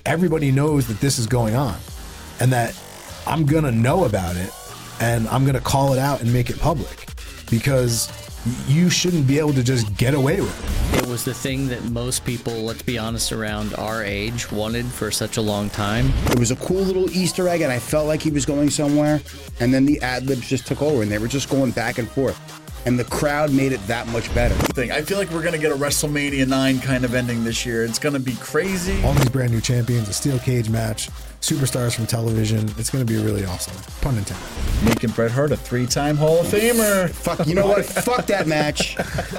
everybody knows that this is going on and that I'm going to know about it and I'm going to call it out and make it public because you shouldn't be able to just get away with it. It was the thing that most people, let's be honest, around our age wanted for such a long time. It was a cool little Easter egg, and I felt like he was going somewhere. And then the ad-libs just took over, and they were just going back and forth. And the crowd made it that much better. I feel like we're going to get a WrestleMania 9 kind of ending this year. It's going to be crazy. All these brand new champions, a steel cage match, superstars from television. It's going to be really awesome. Pun intended. Making Bret Hart a 3-time Hall of Famer. Fuck, you know what? Fuck that match.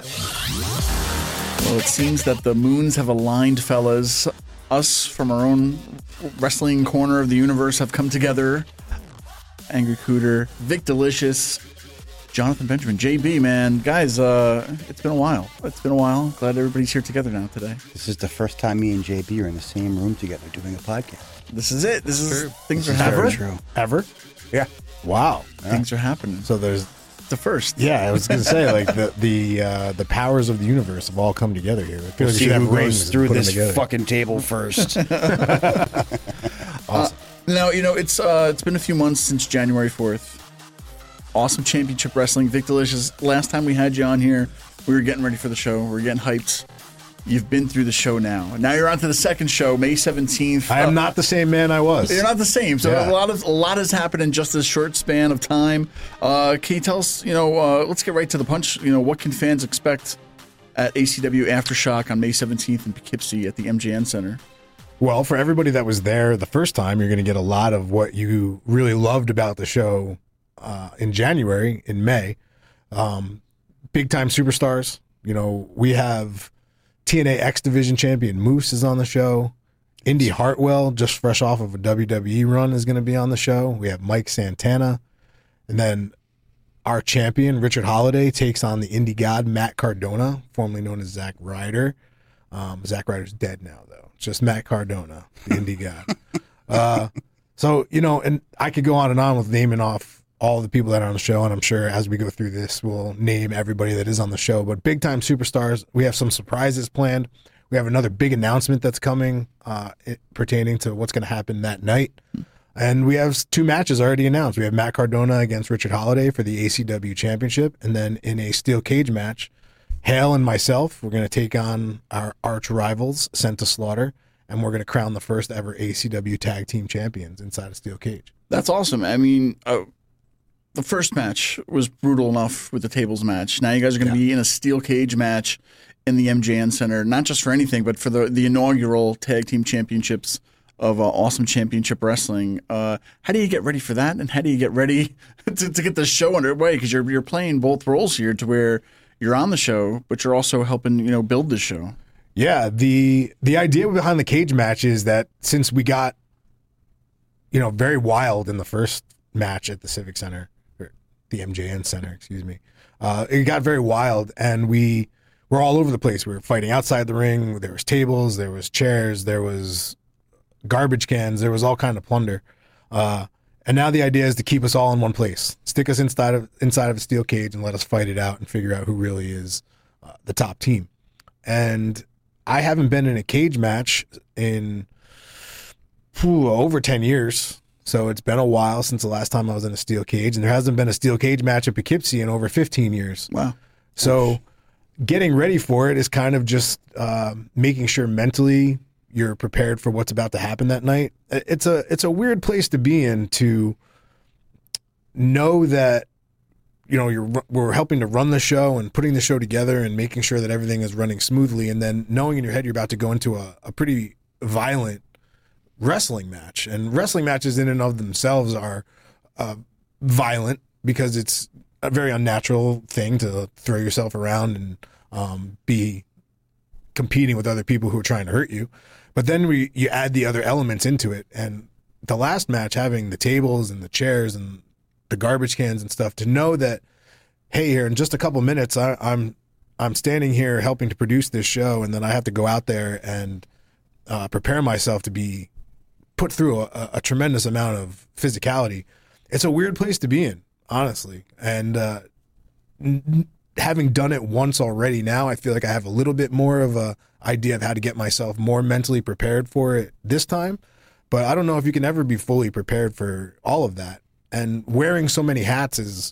Well, it seems that the moons have aligned, fellas. Us from our own wrestling corner of the universe have come together. Angry Cooter, Vic Delicious, Jonathan Benjamin, JB, man. Guys, it's been a while. Glad everybody's here together now today. This is the first time me and JB are in the same room together doing a podcast. This is it. Things are Very happening. true. Ever? Yeah. Wow. Things are happening. So there's The first. Yeah, I was going to say, like, the powers of the universe have all come together here. I feel We'll like see we should who have rings goes and through put them this together. fucking table first. Awesome. Now, it's been a few months since January 4th. Awesome Championship Wrestling. Vic Delicious, last time we had you on here, we were getting ready for the show. We were getting hyped. You've been through the show now. Now you're on to the second show, May 17th. I am not the same man I was. You're not the same. So Yeah. a lot has happened in just this short span of time. Can you tell us, let's get right to the punch. What can fans expect at ACW Aftershock on May 17th in Poughkeepsie at the MJN Center? Well, for everybody that was there the first time, you're going to get a lot of what you really loved about the show in January, in May. Big time superstars. We have TNA X Division champion Moose is on the show. Indy Hartwell, just fresh off of a WWE run, is going to be on the show. We have Mike Santana. And then our champion, Richard Holiday, takes on the Indie God, Matt Cardona, formerly known as Zack Ryder. Zack Ryder's dead now, though. It's just Matt Cardona, the Indie God. And I could go on with naming off all the people that are on the show, and I'm sure as we go through this, we'll name everybody that is on the show. But big time superstars, we have some surprises planned. We have another big announcement that's coming pertaining to what's going to happen that night. And we have 2 matches already announced. We have Matt Cardona against Richard Holiday for the ACW Championship. And then in a steel cage match, Hale and myself, we're going to take on our arch rivals, Sent to Slaughter. And we're going to crown the first ever ACW Tag Team Champions inside a steel cage. That's awesome. I mean, the first match was brutal enough with the tables match. Now you guys are going to be in a steel cage match in the MJN Center, not just for anything, but for the inaugural Tag Team Championships of Awesome Championship Wrestling. How do you get ready for that? And how do you get ready to get the show underway? Because you're playing both roles here to where you're on the show, but you're also helping, build the show. Yeah, the idea behind the cage match is that since we got, very wild in the first match at the Civic Center, or the MJN Center, excuse me, it got very wild, and we were all over the place. We were fighting outside the ring. There was tables, there was chairs, there was garbage cans, there was all kind of plunder. And now the idea is to keep us all in one place, stick us inside of a steel cage, and let us fight it out and figure out who really is the top team. And I haven't been in a cage match in over 10 years. So it's been a while since the last time I was in a steel cage. And there hasn't been a steel cage match at Poughkeepsie in over 15 years. Wow. So getting ready for it is kind of just making sure mentally you're prepared for what's about to happen that night. It's a weird place to be in, to know that we're helping to run the show and putting the show together and making sure that everything is running smoothly, and then knowing in your head you're about to go into a pretty violent wrestling match. And wrestling matches in and of themselves are violent because it's a very unnatural thing to throw yourself around and be competing with other people who are trying to hurt you. But then you add the other elements into it, and the last match, having the tables and the chairs and the garbage cans and stuff, to know that, hey, here in just a couple minutes, I'm standing here helping to produce this show, and then I have to go out there and prepare myself to be put through a tremendous amount of physicality. It's a weird place to be in, honestly. And having done it once already now, I feel like I have a little bit more of a idea of how to get myself more mentally prepared for it this time. But I don't know if you can ever be fully prepared for all of that. And wearing so many hats is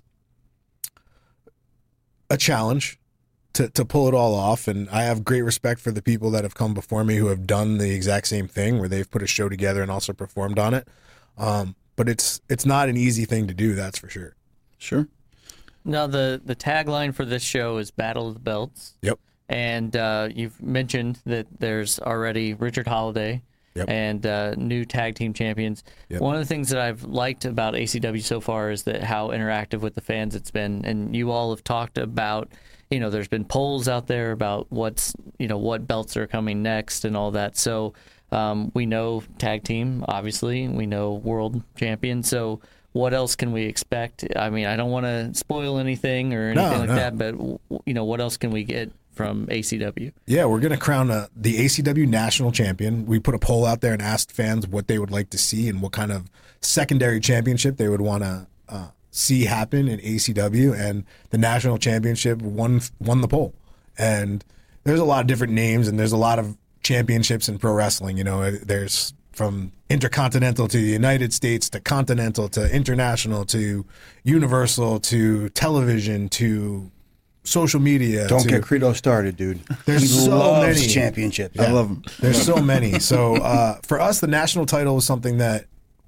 a challenge to pull it all off. And I have great respect for the people that have come before me who have done the exact same thing, where they've put a show together and also performed on it. But it's not an easy thing to do, that's for sure. Sure. Now, the tagline for this show is Battle of the Belts. Yep. And you've mentioned that there's already Richard Holiday Yep. and new tag team champions. Yep. One of the things that I've liked about ACW so far is that how interactive with the fans it's been. And you all have talked about, there's been polls out there about what belts are coming next and all that. So we know tag team, obviously. We know world champion. So what else can we expect? I mean, I don't want to spoil anything or anything that, but what else can we get from ACW? Yeah, we're going to crown the ACW national champion. We put a poll out there and asked fans what they would like to see and what kind of secondary championship they would want to see happen in ACW. And the national championship won the poll. And there's a lot of different names, and there's a lot of championships in pro wrestling. There's from Intercontinental to the United States to Continental to International to Universal to television to social media. Don't get Credo started, dude. There's he so loves many championships. I love them. There's so many. So for us, the national title is something that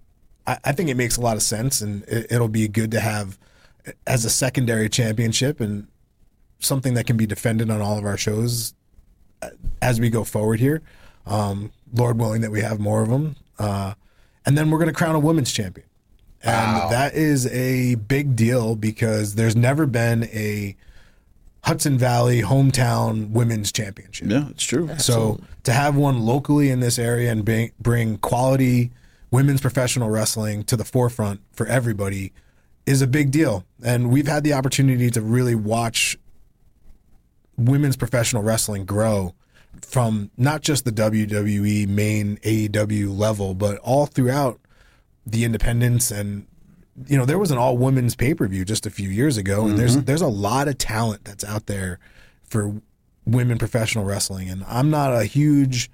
I think it makes a lot of sense, and it'll be good to have as a secondary championship and something that can be defended on all of our shows as we go forward here. Lord willing that we have more of them. And then we're going to crown a women's champion. And that is a big deal because there's never been a Hudson Valley hometown women's championship. Yeah, it's true. So to have one locally in this area and bring quality women's professional wrestling to the forefront for everybody is a big deal. And we've had the opportunity to really watch women's professional wrestling grow from not just the WWE main AEW level, but all throughout the independents. And there was an all women's pay-per-view just a few years ago, and there's a lot of talent that's out there for women professional wrestling. And I'm not a huge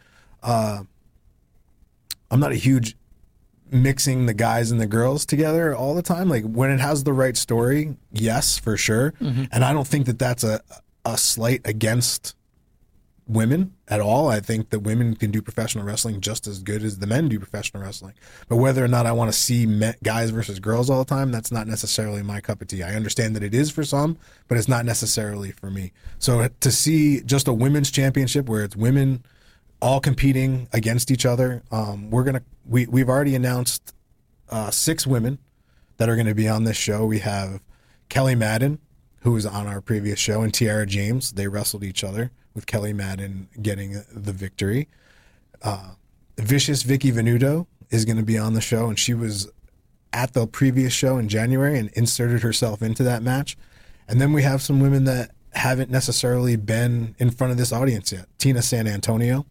mixing the guys and the girls together all the time. Like when it has the right story, yes, for sure. And I don't think that that's a slight against women at all. I think that women can do professional wrestling just as good as the men do professional wrestling. But whether or not I want to see guys versus girls all the time, that's not necessarily my cup of tea. I understand that it is for some, but it's not necessarily for me. So to see just a women's championship where it's women all competing against each other, we've already announced 6 women that are going to be on this show. We have Kelly Madden, who was on our previous show, and Tiara James. They wrestled each other, with Kelly Madden getting the victory. Vicious Vicky Venuto is going to be on the show, and she was at the previous show in January and inserted herself into that match. And then we have some women that haven't necessarily been in front of this audience yet. Tina San Antonio,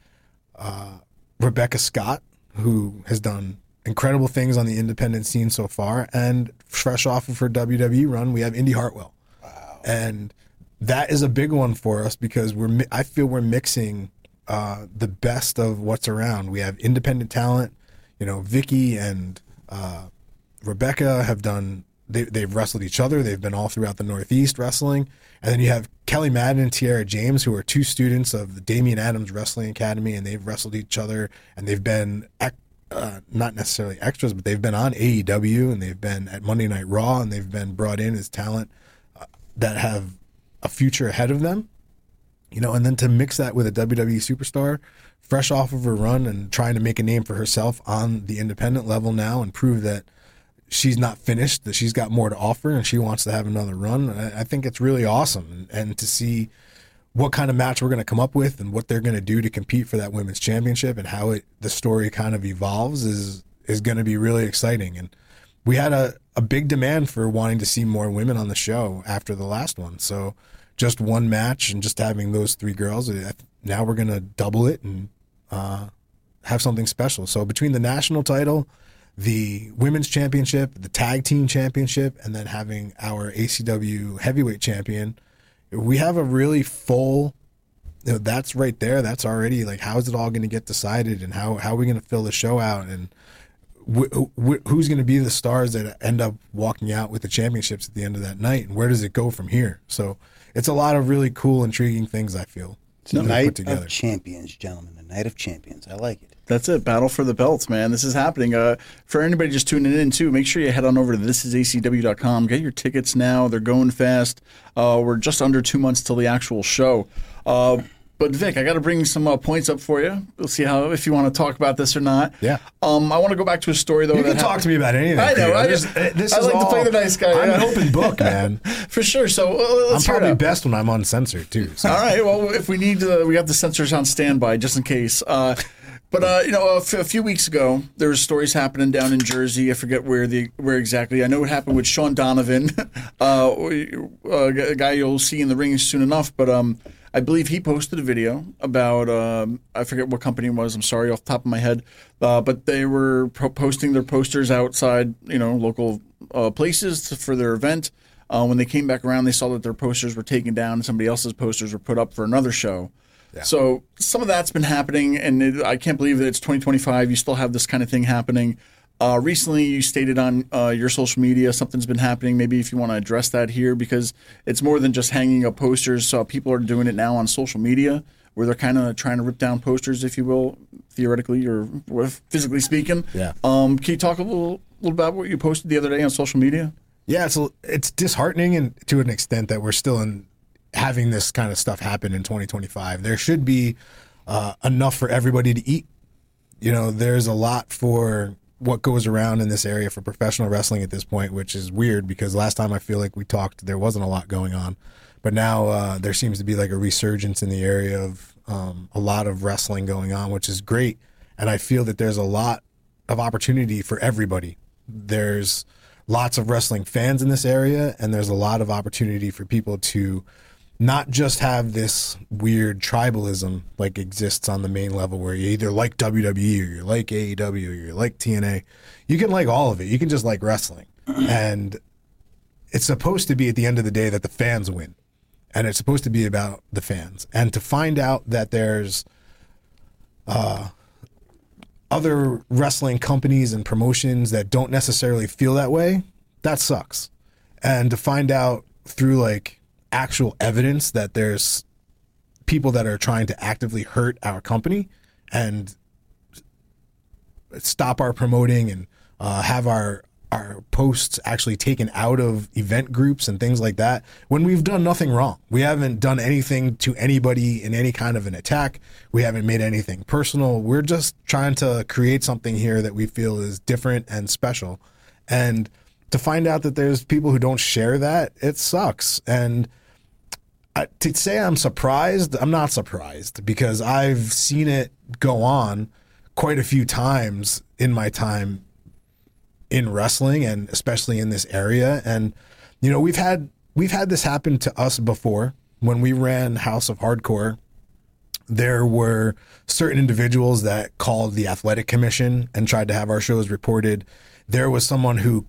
Rebecca Scott, who has done incredible things on the independent scene so far, and fresh off of her WWE run, we have Indy Hartwell. Wow. And that is a big one for us because I feel we're mixing the best of what's around. We have independent talent. Vicky and Rebecca have done. They've wrestled each other. They've been all throughout the Northeast wrestling. And then you have Kelly Madden and Tiara James, who are 2 students of the Damian Adams Wrestling Academy, and they've wrestled each other. And they've been not necessarily extras, but they've been on AEW, and they've been at Monday Night Raw, and they've been brought in as talent that have a future ahead of them, and then to mix that with a WWE superstar fresh off of her run and trying to make a name for herself on the independent level now and prove that she's not finished, that she's got more to offer and she wants to have another run. I think it's really awesome. And to see what kind of match we're going to come up with and what they're going to do to compete for that women's championship and how the story kind of evolves is going to be really exciting. And we had a big demand for wanting to see more women on the show after the last one. So just one match and just having those 3 girls, now we're going to double it and have something special. So between the national title, the women's championship, the tag team championship, and then having our ACW heavyweight champion, we have a really full, that's right there. That's already like, how is it all going to get decided, and how are we going to fill the show out, and who's going to be the stars that end up walking out with the championships at the end of that night, and where does it go from here? So it's a lot of really cool, intriguing things, I feel. The night of champions, gentlemen. The night of champions. I like it. That's it. Battle for the belts, man. This is happening. For anybody just tuning in, too, make sure you head on over to thisisacw.com. Get your tickets now. They're going fast. We're just under 2 months till the actual show. But, Vic, I got to bring some points up for you. We'll see if you want to talk about this or not. Yeah. I want to go back to a story, though. You can talk to me about anything. I know. I like to play the nice guy. I'm an open book, man. For sure. So let's I'm probably best when I'm uncensored, too. So. All right. Well, if we need to, we got the censors on standby just in case. But a few weeks ago, there was stories happening down in Jersey. I forget where exactly. I know it happened with Sean Donovan, a guy you'll see in the ring soon enough. But I believe he posted a video about I forget what company it was. I'm sorry, off the top of my head. But they were posting their posters outside, local places for their event. When they came back around, they saw that their posters were taken down and somebody else's posters were put up for another show. Yeah. So some of that's been happening, and I can't believe that it's 2025. You still have this kind of thing happening. Recently, you stated on your social media something's been happening. Maybe if you want to address that here, because it's more than just hanging up posters. So people are doing it now on social media, where they're kind of trying to rip down posters, if you will, theoretically or physically speaking. Yeah. Can you talk a little about what you posted the other day on social media? Yeah, it's disheartening, and to an extent that we're still having this kind of stuff happen in 2025. There should be enough for everybody to eat. There's a lot for what goes around in this area for professional wrestling at this point, which is weird because last time I feel like we talked, there wasn't a lot going on. But now there seems to be like a resurgence in the area of a lot of wrestling going on, which is great. And I feel that there's a lot of opportunity for everybody. There's lots of wrestling fans in this area, and there's a lot of opportunity for people to not just have this weird tribalism like exists on the main level where you either like WWE or you like AEW or you like TNA. You can like all of it. You can just like wrestling. And it's supposed to be at the end of the day that the fans win. And it's supposed to be about the fans. And to find out that there's other wrestling companies and promotions that don't necessarily feel that way, that sucks. And to find out through like actual evidence that there's people that are trying to actively hurt our company and stop our promoting and have our posts actually taken out of event groups and things like that, when we've done nothing wrong. We haven't done anything to anybody in any kind of an attack. We haven't made anything personal. We're just trying to create something here that we feel is different and special. And to find out that there's people who don't share that, it sucks. And to say I'm surprised, I'm not surprised, because I've seen it go on quite a few times in my time in wrestling, and especially in this area. And we've had this happen to us before. When we ran House of Hardcore, there were certain individuals that called the athletic commission and tried to have our shows reported. There was someone who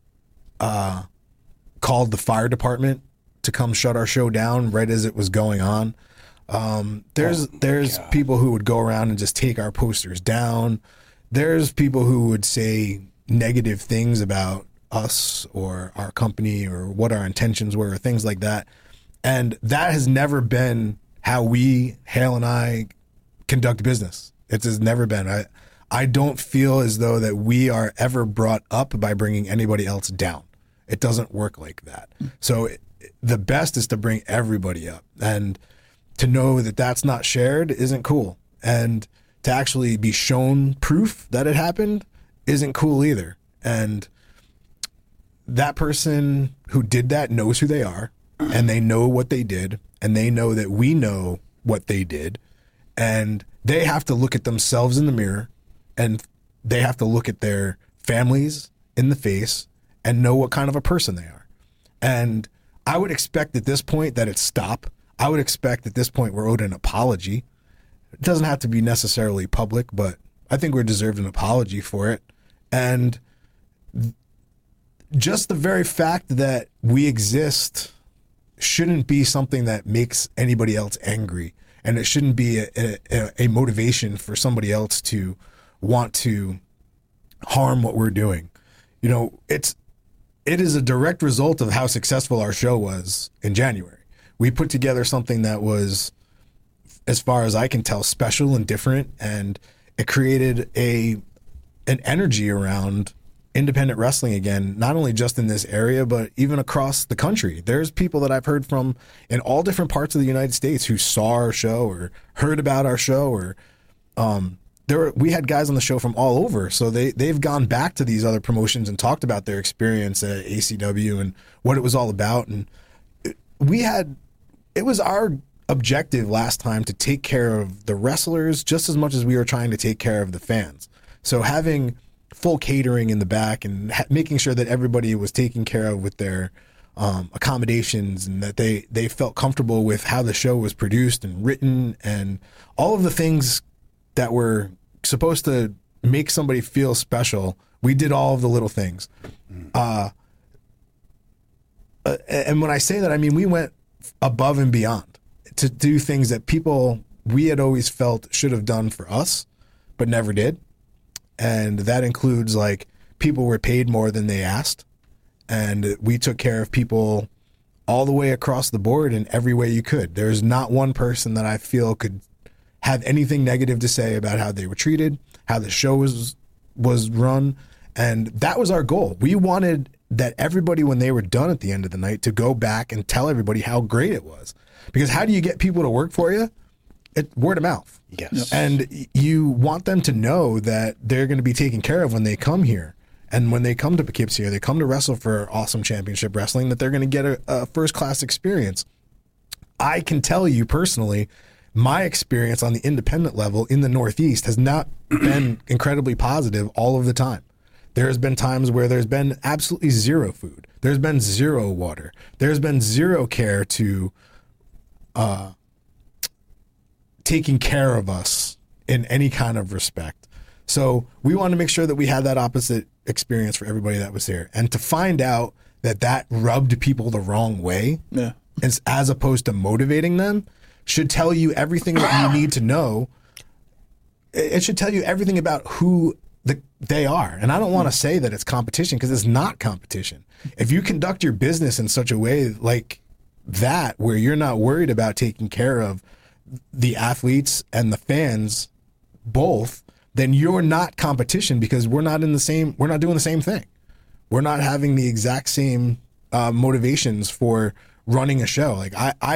called the fire department to come shut our show down right as it was going on. There's people who would go around and just take our posters down. There's people who would say negative things about us or our company or what our intentions were or things like that. And that has never been how Hale and I conduct business. It has never been. I don't feel as though that we are ever brought up by bringing anybody else down. It doesn't work like that. So the best is to bring everybody up, and to know that that's not shared isn't cool. And to actually be shown proof that it happened isn't cool either. And that person who did that knows who they are, and they know what they did, and they know that we know what they did, and they have to look at themselves in the mirror, and they have to look at their families in the face and know what kind of a person they are. And I would expect at this point that it stop. I would expect at this point we're owed an apology. It doesn't have to be necessarily public, but I think we're deserved an apology for it. And just the very fact that we exist shouldn't be something that makes anybody else angry, and it shouldn't be a motivation for somebody else to want to harm what we're doing. You know, it is a direct result of how successful our show was in January. We put together something that was, as far as I can tell, special and different, and it created an energy around independent wrestling again, not only just in this area, but even across the country. There's people that I've heard from in all different parts of the United States who saw our show or heard about our show, or we had guys on the show from all over. So they've gone back to these other promotions and talked about their experience at ACW and what it was all about. And it was our objective last time to take care of the wrestlers just as much as we were trying to take care of the fans. So having full catering in the back and making sure that everybody was taken care of with their accommodations, and that they felt comfortable with how the show was produced and written, and all of the things that were supposed to make somebody feel special. We did all of the little things. And when I say that, I mean we went above and beyond to do things that we had always felt should have done for us, but never did. And that includes, like, people were paid more than they asked. And we took care of people all the way across the board in every way you could. There's not one person that I feel could have anything negative to say about how they were treated, how the show was run. And that was our goal. We wanted that everybody, when they were done at the end of the night, to go back and tell everybody how great it was. Because how do you get people to work for you? Word of mouth. Yes. And you want them to know that they're going to be taken care of when they come here. And when they come to Poughkeepsie, or they come to wrestle for Awesome Championship Wrestling, that they're going to get a first-class experience. I can tell you personally, my experience on the independent level in the Northeast has not been incredibly positive all of the time. There's been times where there's been absolutely zero food. There's been zero water. There's been zero care to taking care of us in any kind of respect. So we want to make sure that we had that opposite experience for everybody that was here. And to find out that rubbed people the wrong way, as opposed to motivating them, should tell you everything that you need to know. It should tell you everything about who they are. And I don't want to say that it's competition, because it's not competition. If you conduct your business in such a way like that, where you're not worried about taking care of the athletes and the fans both, then you're not competition, because we're not doing the same thing. We're not having the exact same motivations for running a show. Like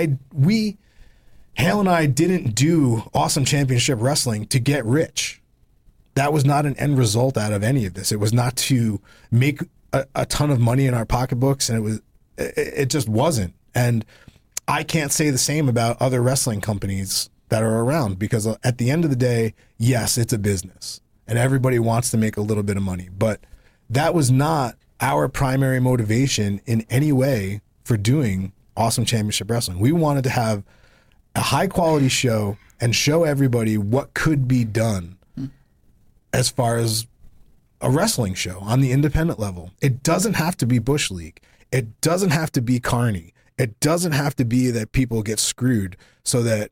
Hale and I didn't do Awesome Championship Wrestling to get rich. That was not an end result out of any of this. It was not to make a ton of money in our pocketbooks, and it just wasn't. And I can't say the same about other wrestling companies that are around, because at the end of the day, yes, it's a business and everybody wants to make a little bit of money, but that was not our primary motivation in any way for doing Awesome Championship Wrestling. We wanted to have a high quality show and show everybody what could be done as far as a wrestling show on the independent level. It doesn't have to be Bush League. It doesn't have to be Carney. It doesn't have to be that people get screwed so that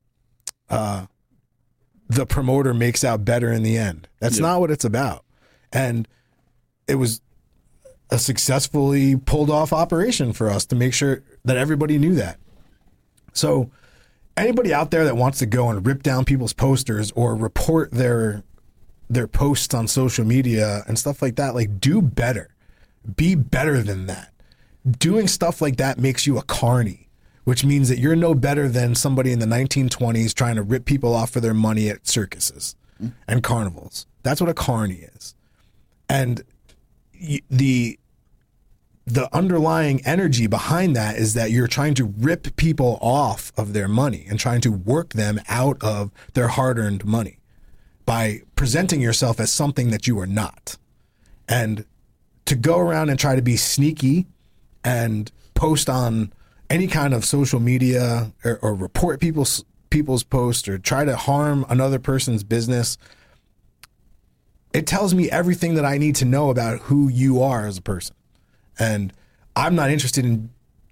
the promoter makes out better in the end. That's not what it's about. And it was a successfully pulled off operation for us to make sure that everybody knew that. So anybody out there that wants to go and rip down people's posters or report their posts on social media and stuff like that, like, do better. Be better than that. Doing stuff like that makes you a carny, which means that you're no better than somebody in the 1920s trying to rip people off for their money at circuses and carnivals. That's what a carny is. And the underlying energy behind that is that you're trying to rip people off of their money and trying to work them out of their hard-earned money by presenting yourself as something that you are not. And to go around and try to be sneaky and post on any kind of social media or report people's posts or try to harm another person's business, it tells me everything that I need to know about who you are as a person. And I'm not interested in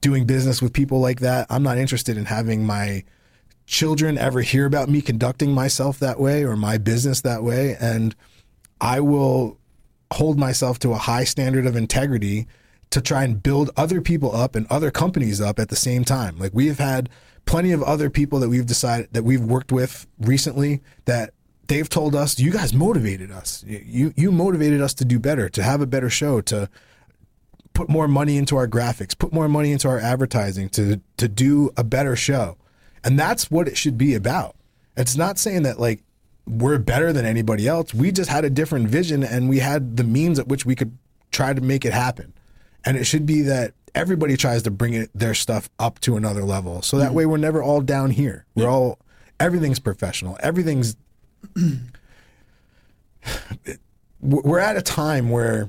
doing business with people like that. I'm not interested in having my children ever hear about me conducting myself that way or my business that way. And I will hold myself to a high standard of integrity to try and build other people up and other companies up at the same time. Like, we have had plenty of other people that we've worked with recently that they've told us, you guys motivated us. You motivated us to do better, to have a better show, to put more money into our graphics, put more money into our advertising, to do a better show. And that's what it should be about. It's not saying that like we're better than anybody else. We just had a different vision and we had the means at which we could try to make it happen. And it should be that everybody tries to bring their stuff up to another level. So that way we're never all down here. Everything's professional. We're at a time where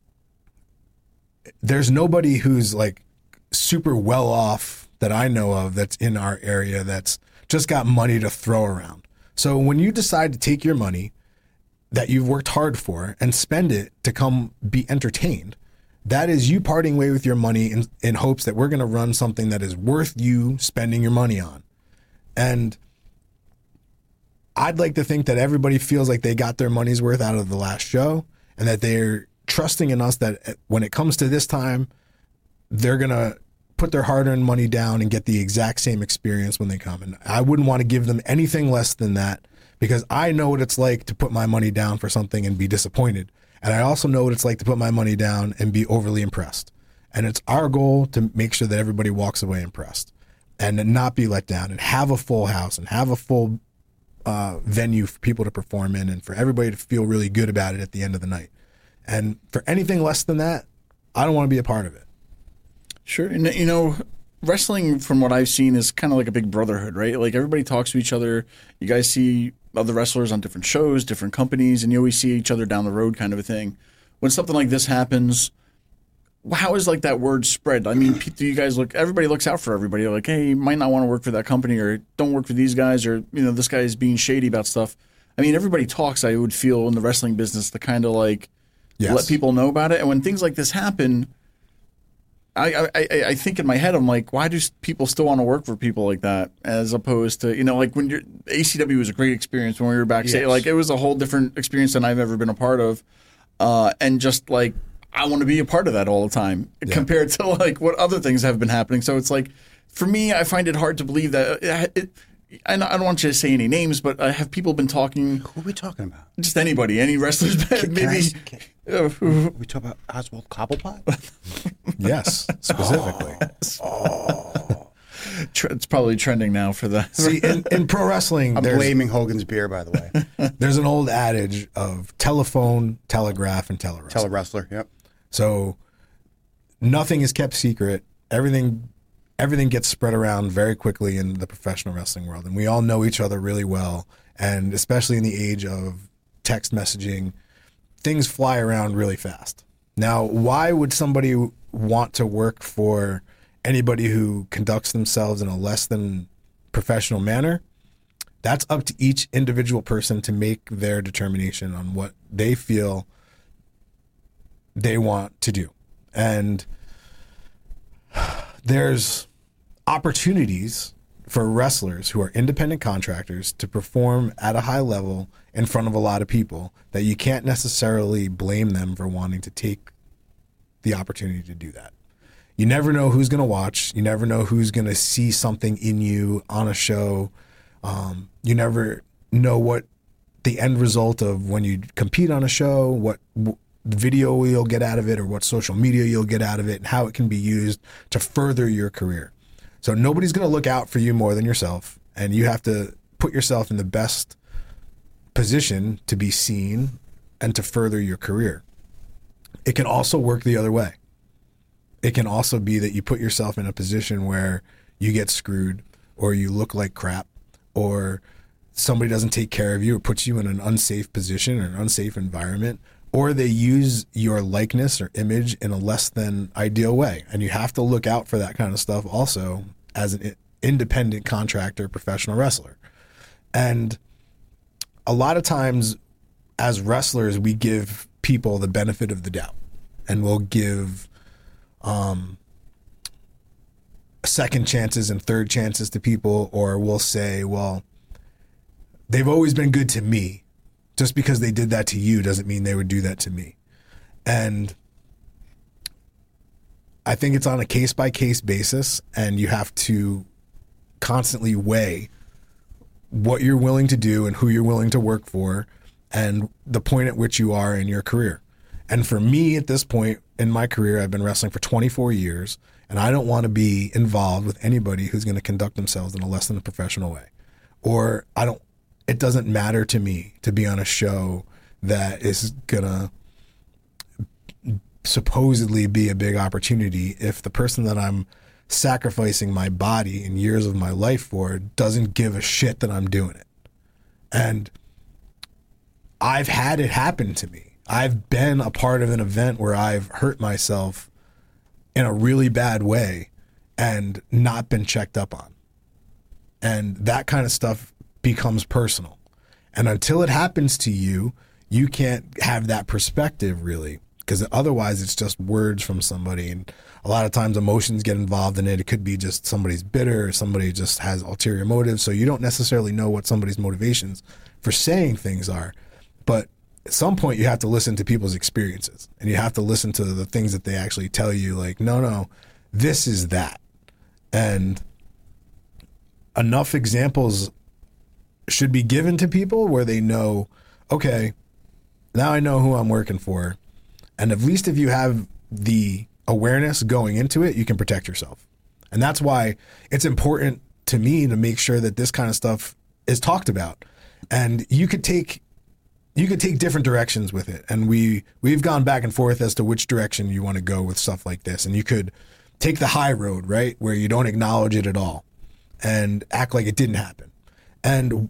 there's nobody who's like super well off that I know of that's in our area that's just got money to throw around. So when you decide to take your money that you've worked hard for and spend it to come be entertained, that is you parting way with your money in hopes that we're going to run something that is worth you spending your money on. And I'd like to think that everybody feels like they got their money's worth out of the last show and that they're trusting in us that when it comes to this time, they're going to put their hard-earned money down and get the exact same experience when they come. And I wouldn't want to give them anything less than that because I know what it's like to put my money down for something and be disappointed. And I also know what it's like to put my money down and be overly impressed. And it's our goal to make sure that everybody walks away impressed and not be let down and have a full house and have a full venue for people to perform in and for everybody to feel really good about it at the end of the night. And for anything less than that, I don't want to be a part of it. Sure. And, you know, wrestling, from what I've seen, is kind of like a big brotherhood, right? Like, everybody talks to each other. You guys see other wrestlers on different shows, different companies, and you always see each other down the road kind of a thing. When something like this happens, how is like that word spread? I mean, do you guys everybody looks out for everybody. Like, hey, you might not want to work for that company, or don't work for these guys, or, you know, this guy is being shady about stuff. I mean, everybody talks, I would feel, in the wrestling business to kind of like let people know about it. And when things like this happen, I think in my head, I'm like, why do people still want to work for people like that? As opposed to, you know, like when ACW was a great experience when we were backstage. Yes. Like, it was a whole different experience than I've ever been a part of. And just like, I want to be a part of that all the time compared to like what other things have been happening. So it's like, for me, I find it hard to believe that I don't want you to say any names, but have people been talking? Who are we talking about? Just anybody, any wrestlers. Maybe. We talk about Oswald Cobblepot? Yes, specifically. It's probably trending now for the. See, in pro wrestling, I'm blaming Hogan's beer, by the way. There's an old adage of telephone, telegraph, and telewrestler. Telewrestler, yep. So nothing is kept secret. Everything gets spread around very quickly in the professional wrestling world, and we all know each other really well. And especially in the age of text messaging, things fly around really fast. Now, why would somebody want to work for anybody who conducts themselves in a less than professional manner? That's up to each individual person to make their determination on what they feel they want to do. And there's opportunities for wrestlers who are independent contractors to perform at a high level in front of a lot of people that you can't necessarily blame them for wanting to take the opportunity to do that. You never know who's going to watch. You never know who's going to see something in you on a show. You never know what the end result of when you compete on a show, what video you'll get out of it, or what social media you'll get out of it, and how it can be used to further your career. So nobody's going to look out for you more than yourself, and you have to put yourself in the best position to be seen and to further your career. It can also work the other way. It can also be that you put yourself in a position where you get screwed, or you look like crap, or somebody doesn't take care of you, or puts you in an unsafe position or an unsafe environment, or they use your likeness or image in a less than ideal way. And you have to look out for that kind of stuff also as an independent contractor, professional wrestler. And a lot of times as wrestlers, we give people the benefit of the doubt, and we'll give second chances and third chances to people, or we'll say, well, they've always been good to me. Just because they did that to you doesn't mean they would do that to me. And I think it's on a case-by-case basis, and you have to constantly weigh what you're willing to do and who you're willing to work for and the point at which you are in your career. And for me, at this point in my career, I've been wrestling for 24 years, and I don't want to be involved with anybody who's going to conduct themselves in a less than a professional way. Or it doesn't matter to me to be on a show that is going to supposedly be a big opportunity if the person that I'm sacrificing my body and years of my life for doesn't give a shit that I'm doing it. And I've had it happen to me. I've been a part of an event where I've hurt myself in a really bad way and not been checked up on. And that kind of stuff becomes personal. And until it happens to you, you can't have that perspective really, because otherwise it's just words from somebody. And a lot of times emotions get involved in it. It could be just somebody's bitter or somebody just has ulterior motives. So you don't necessarily know what somebody's motivations for saying things are. But at some point you have to listen to people's experiences, and you have to listen to the things that they actually tell you, like, no, this is that. And enough examples should be given to people where they know, okay, now I know who I'm working for. And at least if you have the awareness going into it, you can protect yourself. And that's why it's important to me to make sure that this kind of stuff is talked about. And you could take different directions with it. And we've gone back and forth as to which direction you want to go with stuff like this. And you could take the high road, right, where you don't acknowledge it at all and act like it didn't happen. And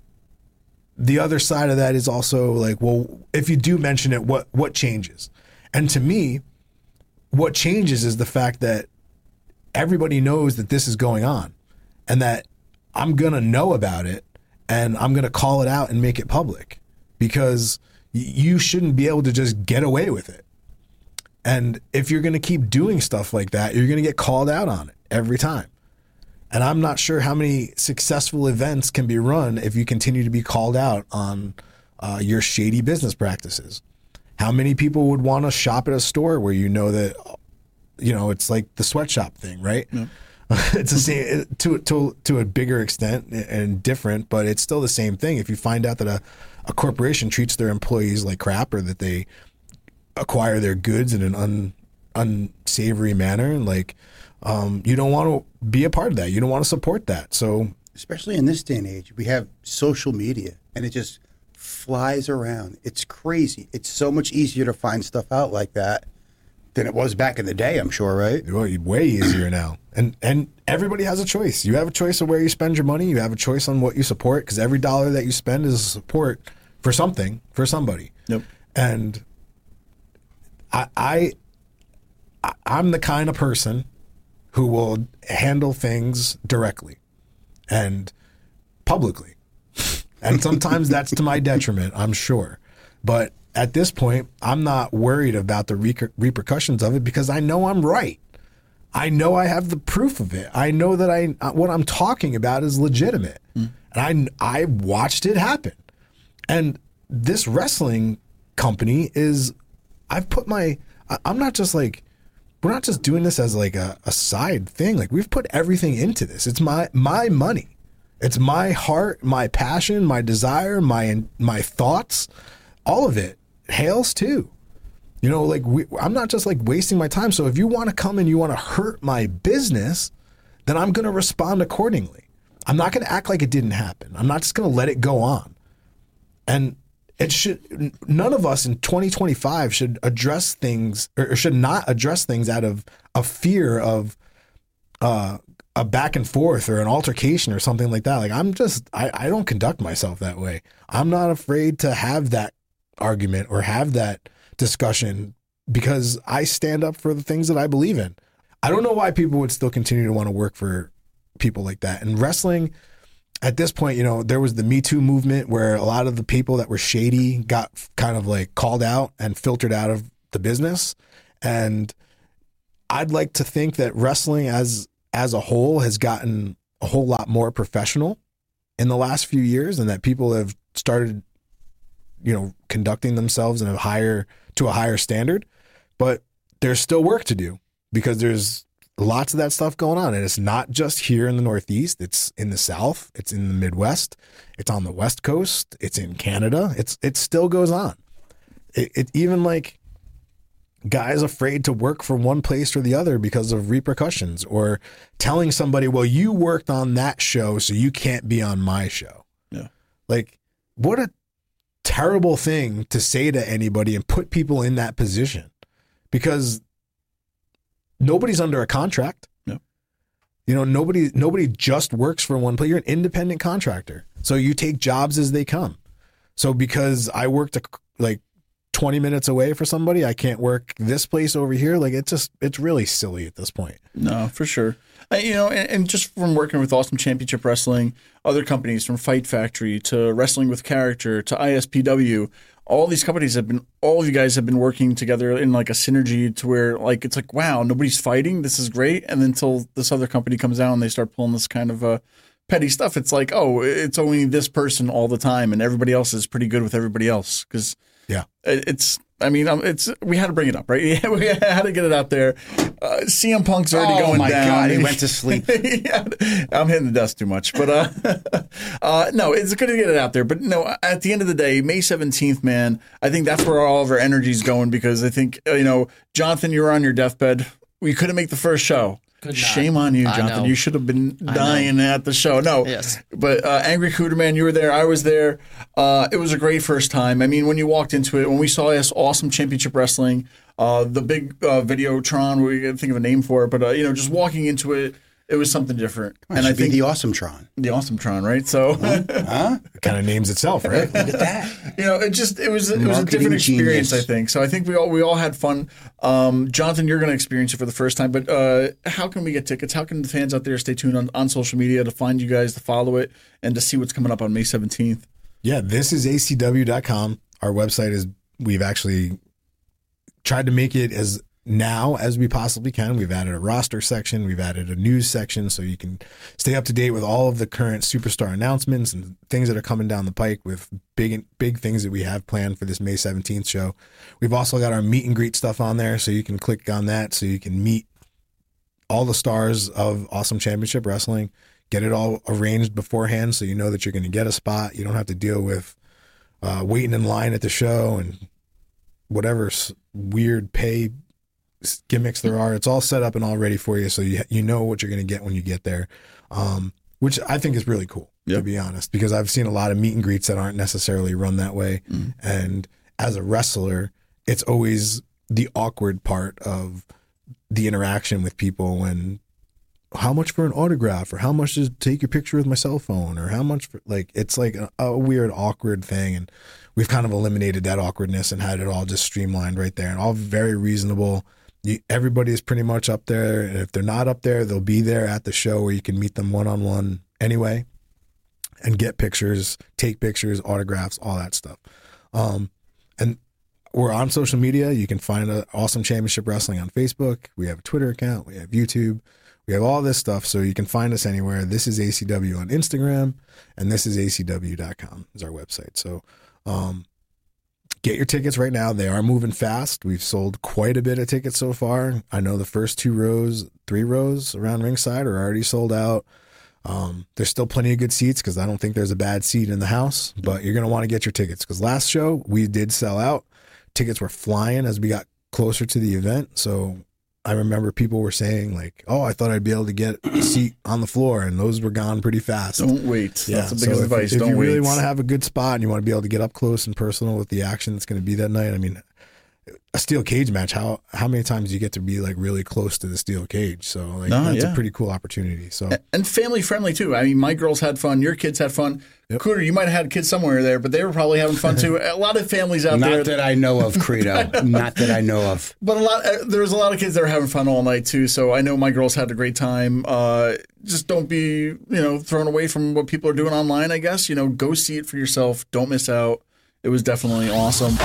the other side of that is also like, well, if you do mention it, what changes? And to me, what changes is the fact that everybody knows that this is going on and that I'm going to know about it and I'm going to call it out and make it public, because you shouldn't be able to just get away with it. And if you're going to keep doing stuff like that, you're going to get called out on it every time. And I'm not sure how many successful events can be run if you continue to be called out on your shady business practices. How many people would want to shop at a store where you know that, it's like the sweatshop thing, right? Yeah. It's the same to a bigger extent and different, but it's still the same thing. If you find out that a corporation treats their employees like crap, or that they acquire their goods in an unsavory manner, and you don't want to be a part of that. You don't want to support that. So, especially in this day and age, we have social media, and it just flies around. It's crazy. It's so much easier to find stuff out like that than it was back in the day, I'm sure, right? Well, way easier now. And everybody has a choice. You have a choice of where you spend your money. You have a choice on what you support, because every dollar that you spend is a support for something, for somebody. Yep. And I'm the kind of person who will handle things directly and publicly. And sometimes that's to my detriment, I'm sure. But at this point, I'm not worried about the repercussions of it, because I know I'm right. I know I have the proof of it. I know that what I'm talking about is legitimate. And I watched it happen. And this wrestling company I'm not just like, we're not just doing this as like a side thing. Like, we've put everything into this. It's my money. It's my heart, my passion, my desire, my thoughts, all of it. Hales too. I'm not just like wasting my time. So if you want to come and you want to hurt my business, then I'm going to respond accordingly. I'm not going to act like it didn't happen. I'm not just going to let it go on. And none of us in 2025 should address things, or should not address things out of a fear of a back and forth or an altercation or something like that. Like, I don't conduct myself that way. I'm not afraid to have that argument or have that discussion, because I stand up for the things that I believe in. I don't know why people would still continue to want to work for people like that. And wrestling, at this point, there was the Me Too movement where a lot of the people that were shady got kind of like called out and filtered out of the business. And I'd like to think that wrestling as as a whole has gotten a whole lot more professional in the last few years, and that people have started, conducting themselves in a higher standard. But there's still work to do because there's lots of that stuff going on. And it's not just here in the Northeast. It's in the South. It's in the Midwest. It's on the West Coast. It's in Canada. It still goes on. It even like guys afraid to work for one place or the other because of repercussions, or telling somebody, well, you worked on that show, so you can't be on my show. Yeah. Like, what a terrible thing to say to anybody and put people in that position, because nobody's under a contract. Yeah. Nobody just works for one place. You're an independent contractor. So you take jobs as they come. So because I worked like 20 minutes away for somebody, I can't work this place over here. Like, it's really silly at this point. No, for sure. And just from working with Awesome Championship Wrestling, other companies from Fight Factory to Wrestling with Character to ISPW, all these companies all of you guys have been working together in like a synergy to where like, it's like, wow, nobody's fighting. This is great. And then until this other company comes out and they start pulling this kind of petty stuff, it's like, oh, it's only this person all the time and everybody else is pretty good with everybody else. Because yeah, we had to bring it up, right? Yeah, we had to get it out there. CM Punk's already going down. Oh my God, he went to sleep. Yeah, I'm hitting the desk too much, but no, it's good to get it out there. But no, at the end of the day, May 17th, man, I think that's where all of our energy is going, because I think Jonathan, you were on your deathbed. We couldn't make the first show. Shame on you, Jonathan. You should have been dying at the show. No. Yes. But Angry Cooterman, you were there. I was there. It was a great first time. I mean, when you walked into it, when we saw this Awesome Championship Wrestling, the big Videotron, we can think of a name for it, but just walking into it, it was something different. And I think the Awesometron. The Awesometron, right? So it kind of names itself, right? Look at that. It was a different experience, I think. So I think we all had fun. Jonathan, you're going to experience it for the first time, but how can we get tickets? How can the fans out there stay tuned on social media to find you guys, to follow it, and to see what's coming up on May 17th? Yeah, this is acw.com. Our website is, we've actually tried to make it as now as we possibly can. We've added a roster section. We've added a news section so you can stay up to date with all of the current superstar announcements and things that are coming down the pike with big things that we have planned for this May 17th show. We've also got our meet and greet stuff on there, so you can click on that so you can meet all the stars of Awesome Championship Wrestling, get it all arranged beforehand so you know that you're going to get a spot. You don't have to deal with waiting in line at the show and whatever weird pay gimmicks there are. It's all set up and all ready for you, so you know what you're going to get when you get there, which I think is really cool, to be honest, because I've seen a lot of meet and greets that aren't necessarily run that way. And as a wrestler, it's always the awkward part of the interaction with people, when how much for an autograph, or how much to take your picture with my cell phone, or how much for, like, it's like a weird awkward thing. And we've kind of eliminated that awkwardness and had it all just streamlined right there, and all very reasonable. Everybody is pretty much up there, and if they're not up there, they'll be there at the show where you can meet them one-on-one anyway and get pictures, take pictures, autographs, all that stuff. And we're on social media. You can find Awesome Championship Wrestling on Facebook. We have a Twitter account. We have YouTube. We have all this stuff, so you can find us anywhere. This is ACW on Instagram, and this is acw.com is our website. So get your tickets right now. They are moving fast. We've sold quite a bit of tickets so far. I know the first 3 rows around ringside are already sold out. There's still plenty of good seats, because I don't think there's a bad seat in the house, but you're going to want to get your tickets, because last show we did sell out. Tickets were flying as we got closer to the event. So I remember people were saying like, oh, I thought I'd be able to get a seat on the floor, and those were gone pretty fast. Don't wait. Yeah, that's the biggest advice. If Don't you wait. really want to have a good spot and you want to be able to get up close and personal with the action that's going to be that night, I mean, a steel cage match, how many times do you get to be like really close to the steel cage? So like that's a pretty cool opportunity. So and family friendly too. I mean, my girls had fun, your kids had fun. Yep. Cooter, you might have had kids somewhere there, but they were probably having fun too. A lot of families out there. Not that I know of, Credo. Not that I know of. But there was a lot of kids that were having fun all night too. So I know my girls had a great time. Just don't be thrown away from what people are doing online. I guess go see it for yourself. Don't miss out. It was definitely awesome.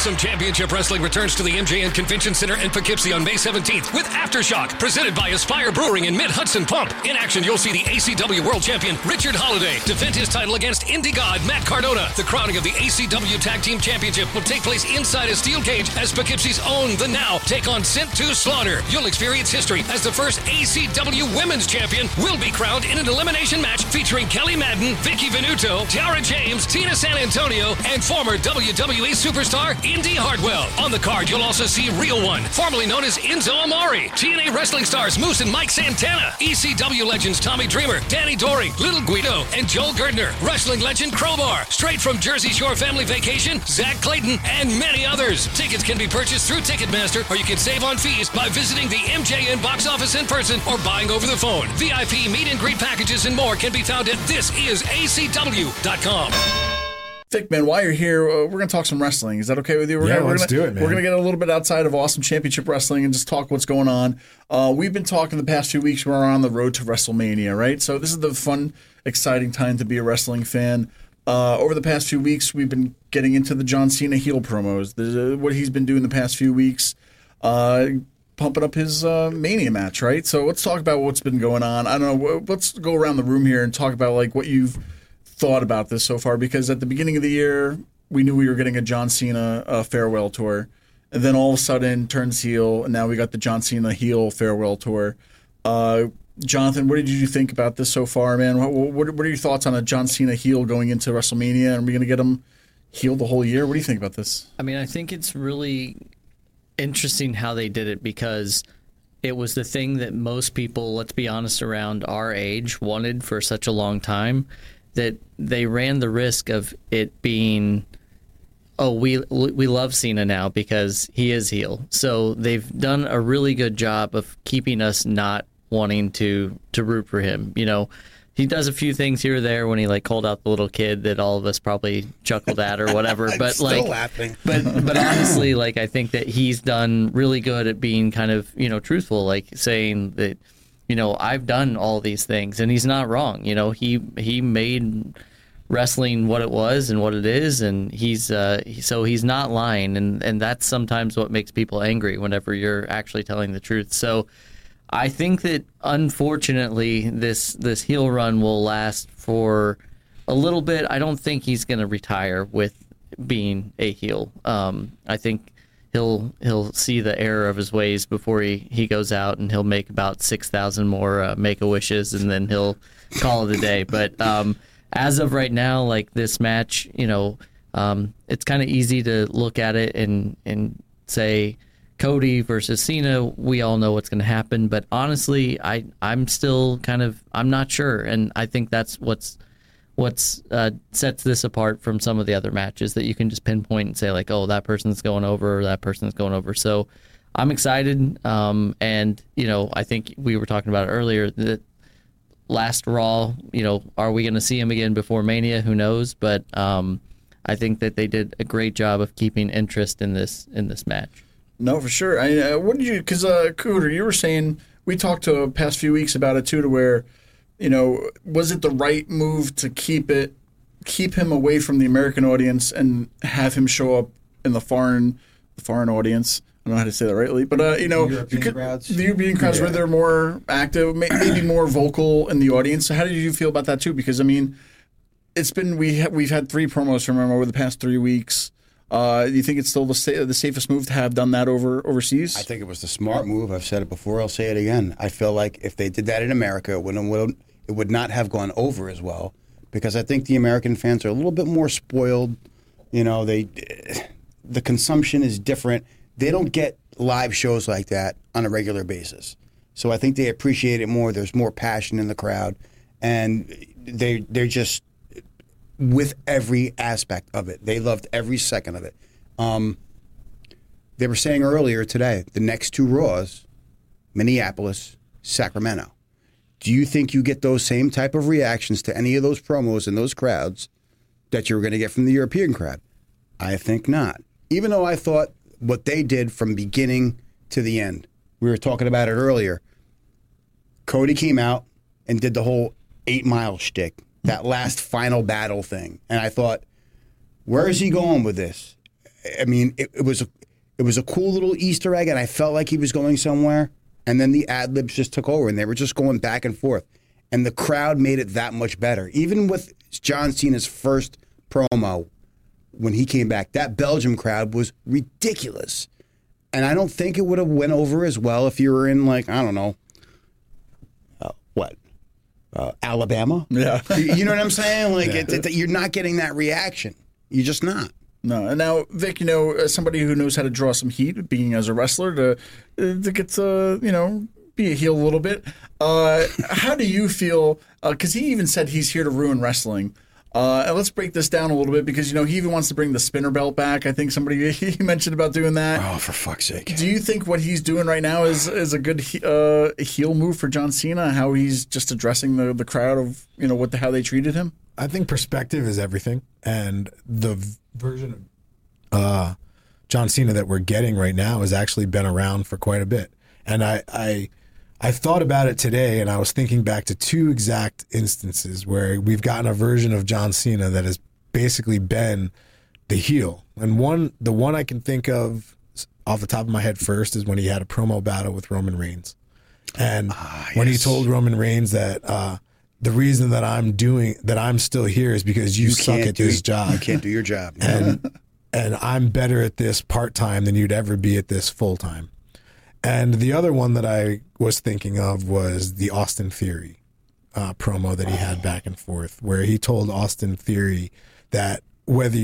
Awesome Championship Wrestling returns to the MJN Convention Center in Poughkeepsie on May 17th with Aftershock, presented by Aspire Brewing and Mid-Hudson Pump. In action, you'll see the ACW World Champion Richard Holiday defend his title against indie god Matt Cardona. The crowning of the ACW Tag Team Championship will take place inside a steel cage as Poughkeepsie's own The Now take on Sent to Slaughter. You'll experience history as the first ACW Women's Champion will be crowned in an elimination match featuring Kelly Madden, Vicky Venuto, Tiara James, Tina San Antonio, and former WWE superstar Indy Hartwell. On the card, you'll also see Real One, formerly known as Enzo Amore, TNA wrestling stars Moose and Mike Santana, ECW legends Tommy Dreamer, Danny Doring, Little Guido, and Joel Gerdner, wrestling legend Crowbar, straight from Jersey Shore Family Vacation, Zach Clayton, and many others. Tickets can be purchased through Ticketmaster, or you can save on fees by visiting the MJN box office in person or buying over the phone. VIP meet and greet packages and more can be found at thisisacw.com. Vic, man, while you're here, we're going to talk some wrestling. Is that okay with you? Let's do it, man. We're going to get a little bit outside of Awesome Championship Wrestling and just talk what's going on. We've been talking the past few weeks. We're on the road to WrestleMania, right? So this is the fun, exciting time to be a wrestling fan. Over the past few weeks, we've been getting into the John Cena heel promos, what he's been doing the past few weeks, pumping up his Mania match, right? So let's talk about what's been going on. I don't know. Let's go around the room here and talk about like what you've thought about this so far, because at the beginning of the year, we knew we were getting a John Cena farewell tour, and then all of a sudden turns heel, and now we got the John Cena heel farewell tour. Jonathan, what did you think about this so far, man? What are your thoughts on a John Cena heel going into WrestleMania? Are we going to get him heel the whole year? What do you think about this? I mean, I think it's really interesting how they did it, because it was the thing that most people, let's be honest, around our age wanted for such a long time, that they ran the risk of it being, oh, we love Cena now because he is heel. So they've done a really good job of keeping us not wanting to root for him. You know, he does a few things here or there when he like called out the little kid that all of us probably chuckled at or whatever. But still like, laughing. but honestly, like I think that he's done really good at being kind of, you know, truthful, like saying that, you know, I've done all these things, and he's not wrong. You know, he made wrestling what it was and what it is, and so he's not lying, and that's sometimes what makes people angry whenever you're actually telling the truth. So I think that unfortunately this heel run will last for a little bit. I don't think he's going to retire with being a heel. I think he'll see the error of his ways before he goes out, and he'll make about 6,000 more Make-A-Wishes, and then he'll call it a day. But as of right now, like this match, you know, it's kind of easy to look at it and say Cody versus Cena. We all know what's going to happen, but honestly, I'm still I'm not sure, and I think that's what's sets this apart from some of the other matches, that you can just pinpoint and say like, oh, that person's going over, or that person's going over. So I'm excited, and you know, I think we were talking about it earlier, that last Raw, you know, are we going to see him again before Mania? Who knows? But I think that they did a great job of keeping interest in this match. No, for sure. What did you? Because Cooter, you were saying, we talked to past few weeks about it too, to where, you know, was it the right move to keep him away from the American audience and have him show up in the foreign audience? I don't know how to say that rightly, but you know, the European crowds where they're more active, maybe more vocal in the audience. So how did you feel about that too? Because I mean, it's been we've had 3 promos from him over the past 3 weeks. Do you think it's still the safest move to have done that overseas? I think it was the smart move. I've said it before. I'll say it again. I feel like if they did that in America, it would not have gone over as well, because I think the American fans are a little bit more spoiled. You know, the consumption is different. They don't get live shows like that on a regular basis. So I think they appreciate it more. There's more passion in the crowd, and they're just with every aspect of it. They loved every second of it. They were saying earlier today, the next 2 Raws, Minneapolis, Sacramento. Do you think you get those same type of reactions to any of those promos and those crowds that you were going to get from the European crowd? I think not. Even though I thought what they did from beginning to the end, we were talking about it earlier, Cody came out and did the whole 8 Mile shtick, that last final battle thing. And I thought, where is he going with this? I mean, it was a cool little Easter egg, and I felt like he was going somewhere. And then the ad libs just took over, and they were just going back and forth, and the crowd made it that much better. Even with John Cena's first promo, when he came back, that Belgium crowd was ridiculous, and I don't think it would have went over as well if you were in, like, I don't know, Alabama. Yeah, you know what I'm saying? Like, you're not getting that reaction. You're just not. No, and now Vic, as somebody who knows how to draw some heat, being as a wrestler, to get to be a heel a little bit. How do you feel? Because he even said he's here to ruin wrestling. And let's break this down a little bit because he even wants to bring the spinner belt back. I think he mentioned about doing that. Oh, for fuck's sake! Do you think what he's doing right now is a good heel move for John Cena? How he's just addressing the crowd of how they treated him? I think perspective is everything, and the version of John Cena that we're getting right now has actually been around for quite a bit. And I thought about it today, and I was thinking back to two exact instances where we've gotten a version of John Cena that has basically been the heel. And the one I can think of off the top of my head first is when he had a promo battle with Roman Reigns, and when he told Roman Reigns that. The reason that I'm still here is because you suck at this job. You can't do your job. And I'm better at this part-time than you'd ever be at this full-time. And the other one that I was thinking of was the Austin Theory promo that he had back and forth, where he told Austin Theory that whether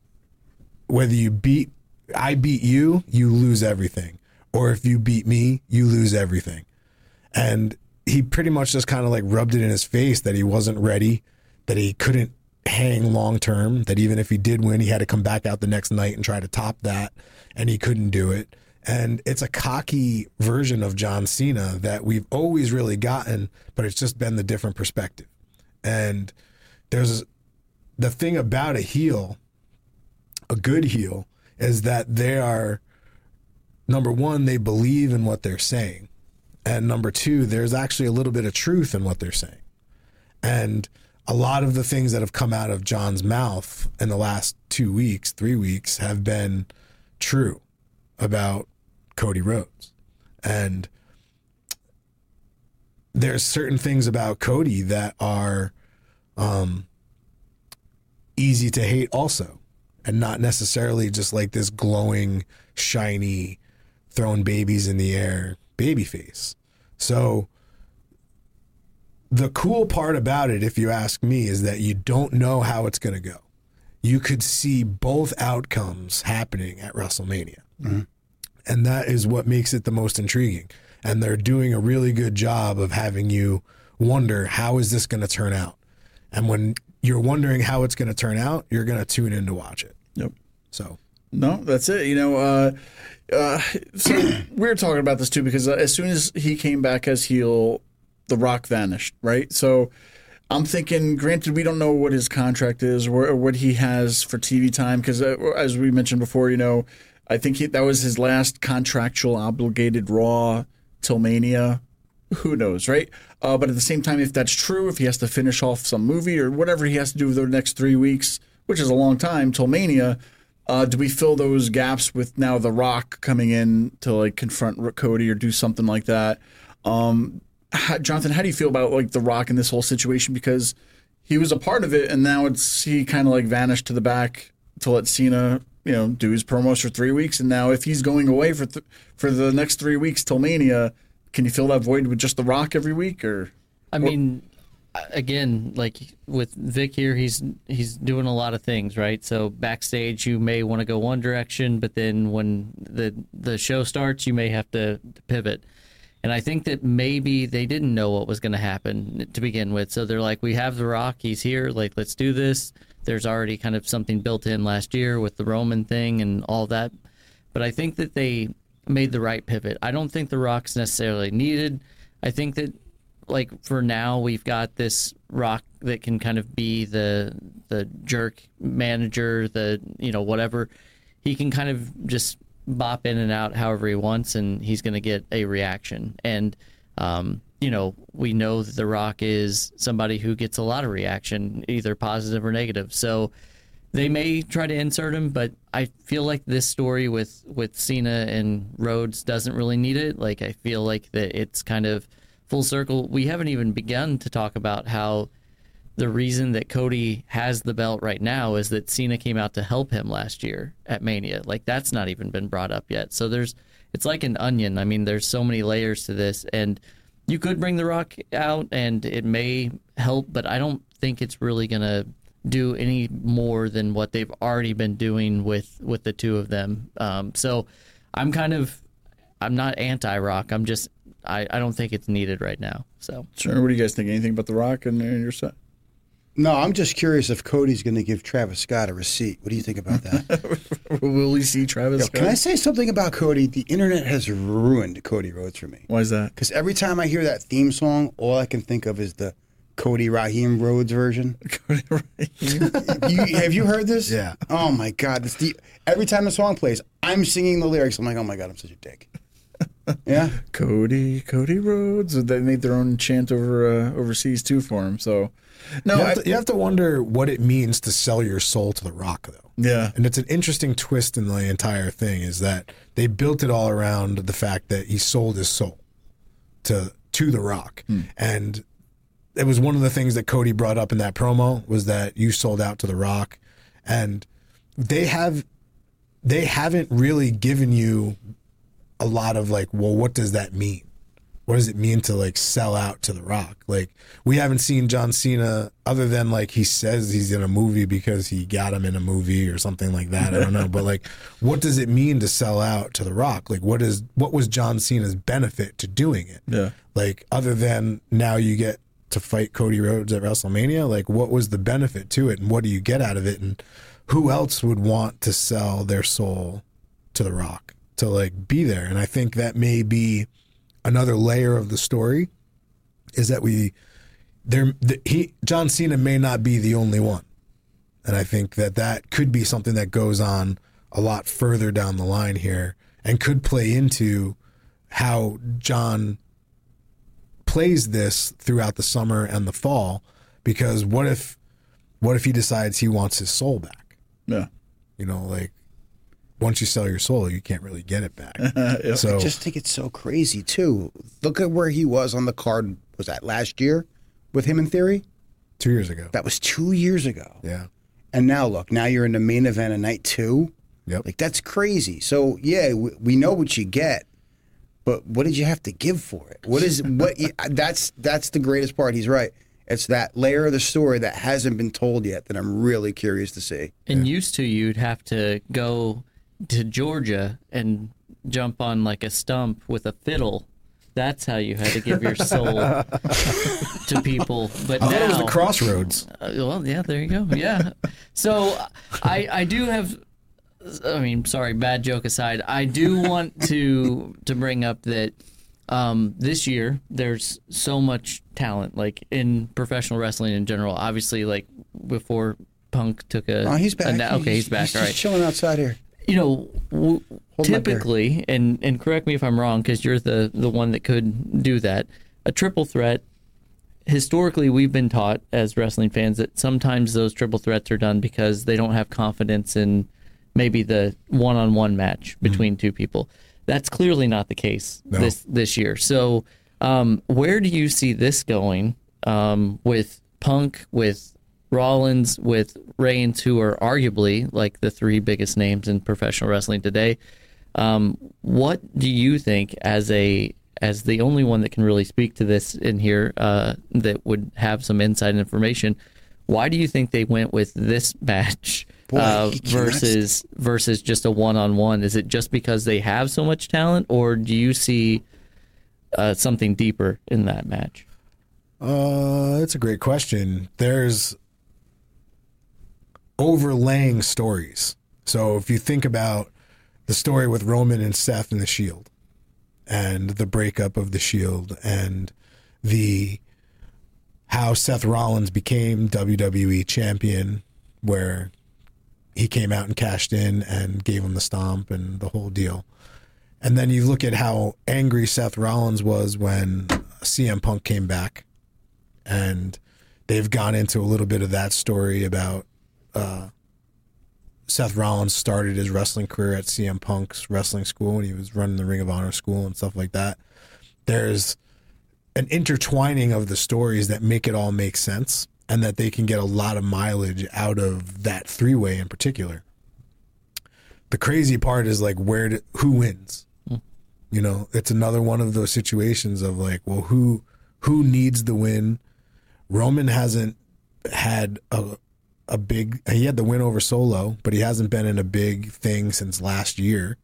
I beat you, you lose everything. Or if you beat me, you lose everything. And he pretty much just kind of like rubbed it in his face that he wasn't ready, that he couldn't hang long term, that even if he did win, he had to come back out the next night and try to top that, and he couldn't do it. And it's a cocky version of John Cena that we've always really gotten, but it's just been the different perspective. And there's the thing about a heel, a good heel, is that they are, number one, they believe in what they're saying. And number two, there's actually a little bit of truth in what they're saying. And a lot of the things that have come out of John's mouth in the last 2 weeks, 3 weeks, have been true about Cody Rhodes. And there's certain things about Cody that are easy to hate also, and not necessarily just like this glowing, shiny, throwing babies in the air babyface. So the cool part about it, if you ask me, is that you don't know how it's going to go. You could see both outcomes happening at WrestleMania. Mm-hmm. And that is what makes it the most intriguing. And they're doing a really good job of having you wonder, how is this going to turn out? And when you're wondering how it's going to turn out, you're going to tune in to watch it. Yep. So. No, that's it. So we were talking about this too, because as soon as he came back as heel, The Rock vanished, right? So I'm thinking, granted, we don't know what his contract is or what he has for TV time, because as we mentioned before, I think that was his last contractual obligated Raw till Mania. Who knows, right? But at the same time, if that's true, if he has to finish off some movie or whatever he has to do for the next 3 weeks, which is a long time till Mania, do we fill those gaps with now The Rock coming in to like confront Cody or do something like that? Jonathan, how do you feel about like The Rock in this whole situation? Because he was a part of it, and now he kind of like vanished to the back to let Cena, do his promos for 3 weeks. And now if he's going away for the next 3 weeks till Mania, can you fill that void with just The Rock every week? Or I mean, again, like with Vic here, he's doing a lot of things, right? So backstage, you may want to go one direction, but then when the show starts, you may have to pivot. And I think that maybe they didn't know what was going to happen to begin with. So they're like, we have The Rock, he's here, like, let's do this. There's already kind of something built in last year with the Roman thing and all that. But I think that they made the right pivot. I don't think The Rock's necessarily needed. I think that, like, for now, we've got this Rock that can kind of be the jerk manager, whatever. He can kind of just bop in and out however he wants, and he's going to get a reaction. And, we know that The Rock is somebody who gets a lot of reaction, either positive or negative. So they may try to insert him, but I feel like this story with Cena and Rhodes doesn't really need it. Like, I feel like that it's kind of full circle. We haven't even begun to talk about how the reason that Cody has the belt right now is that Cena came out to help him last year at Mania. Like, that's not even been brought up yet. So it's like an onion. I mean, there's so many layers to this, and you could bring The Rock out and it may help, but I don't think it's really going to do any more than what they've already been doing with the two of them. So I'm not anti-Rock. I don't think it's needed right now. So Sure. What do you guys think? Anything about The Rock and your set? No, I'm just curious if Cody's going to give Travis Scott a receipt. What do you think about that? Will we see Travis Scott? Can I say something about Cody? The internet has ruined Cody Rhodes for me. Why is that? Because every time I hear that theme song, all I can think of is the Cody Raheem Rhodes version. Have you heard this? Yeah. Oh my God! Every time the song plays, I'm singing the lyrics. I'm like, oh my God, I'm such a dick. Yeah. Cody Rhodes. They made their own chant overseas too for him. So no, You have to wonder what it means to sell your soul to The Rock, though. Yeah. And it's an interesting twist in the entire thing is that they built it all around the fact that he sold his soul to The Rock. And it was one of the things that Cody brought up in that promo was that you sold out to The Rock. And they haven't really given you a lot of like, well, what does that mean? What does it mean to like sell out to The Rock? Like, we haven't seen John Cena other than like he says he's in a movie because he got him in a movie or something like that. I don't know. But like, what does it mean to sell out to The Rock? Like, what was John Cena's benefit to doing it? Yeah. Like, other than now you get to fight Cody Rhodes at WrestleMania, like what was the benefit to it and what do you get out of it? And who else would want to sell their soul to The Rock to like be there? And I think that may be another layer of the story is that John Cena may not be the only one. And I think that could be something that goes on a lot further down the line here and could play into how John plays this throughout the summer and the fall, because what if he decides he wants his soul back? Yeah. You know, like once you sell your soul, you can't really get it back. Yeah. So I just think it's so crazy too. Look at where he was on the card. Was that last year with him in Theory? 2 years ago. That was 2 years ago. Yeah. And now look, now you're in the main event of night 2. Yep. Like that's crazy. So yeah, we know what you get, but what did you have to give for it? That's the greatest part. He's right. It's that layer of the story that hasn't been told yet that I'm really curious to see. And used to, you'd have to go to Georgia and jump on like a stump with a fiddle. That's how you had to give your soul to people. But I now thought it was the Crossroads. well, yeah, there you go. Yeah. So I do have. I mean, sorry, bad joke aside, I do want to bring up that this year there's so much talent, like in professional wrestling in general. Obviously, like before Punk took a. Oh, he's back. He's back. He's All right. just chilling outside here. You know, my typically, and correct me if I'm wrong, because you're the one that could do that. A triple threat. Historically, we've been taught as wrestling fans that sometimes those triple threats are done because they don't have confidence in maybe the one-on-one match between two people. That's clearly not the case this year. So, where do you see this going with Punk, with Rollins, with Reigns, who are arguably like the three biggest names in professional wrestling today? What do you think, as the only one that can really speak to this in here, that would have some inside information? Why do you think they went with this match versus just a one-on-one? Is it just because they have so much talent, or do you see something deeper in that match? That's a great question. There's overlaying stories. So if you think about the story with Roman and Seth and the Shield, and the breakup of the Shield, and how Seth Rollins became WWE champion, where he came out and cashed in and gave him the stomp and the whole deal. And then you look at how angry Seth Rollins was when CM Punk came back, and they've gone into a little bit of that story about Seth Rollins started his wrestling career at CM Punk's wrestling school when he was running the Ring of Honor school and stuff like that. There's an intertwining of the stories that make it all make sense, and that they can get a lot of mileage out of that three-way in particular. The crazy part is like who wins? You know, it's another one of those situations of like, well, who needs the win? Roman hasn't had a big, he had the win over Solo, but he hasn't been in a big thing since last year.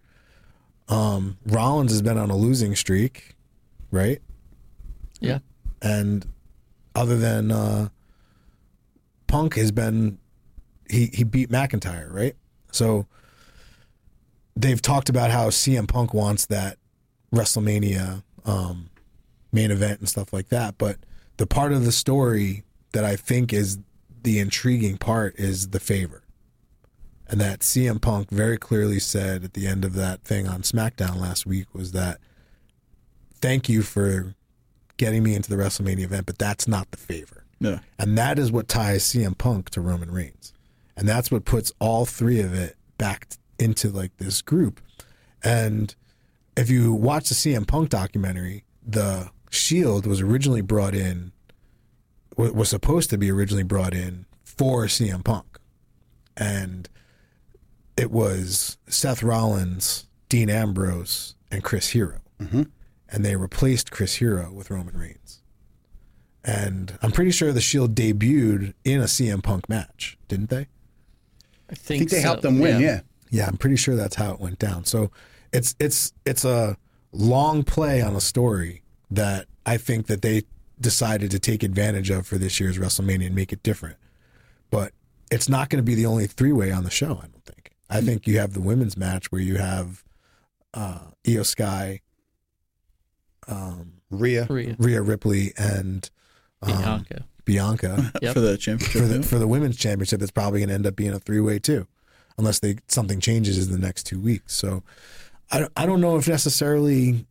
Rollins has been on a losing streak, right? Yeah. And other than Punk has been, he beat McIntyre, right? So they've talked about how CM Punk wants that WrestleMania main event and stuff like that, but the part of the story that I think is the intriguing part is the favor. And that CM Punk very clearly said at the end of that thing on SmackDown last week was that, thank you for getting me into the WrestleMania event, but that's not the favor. Yeah. And that is what ties CM Punk to Roman Reigns. And that's what puts all three of it back into like this group. And if you watch the CM Punk documentary, the Shield was originally brought in, was supposed to be originally brought in for CM Punk. And it was Seth Rollins, Dean Ambrose, and Chris Hero. Mm-hmm. And they replaced Chris Hero with Roman Reigns. And I'm pretty sure the Shield debuted in a CM Punk match, didn't they? I think they so. helped them win, yeah. Yeah, I'm pretty sure that's how it went down. So it's a long play on a story that I think that they decided to take advantage of for this year's WrestleMania and make it different. But it's not going to be the only three-way on the show, I don't think. I think you have the women's match where you have Io Sky, Rhea Ripley, and Bianca Yep. For the championship. for the women's championship. That's probably going to end up being a three-way too, unless something changes in the next 2 weeks. So I don't know if necessarily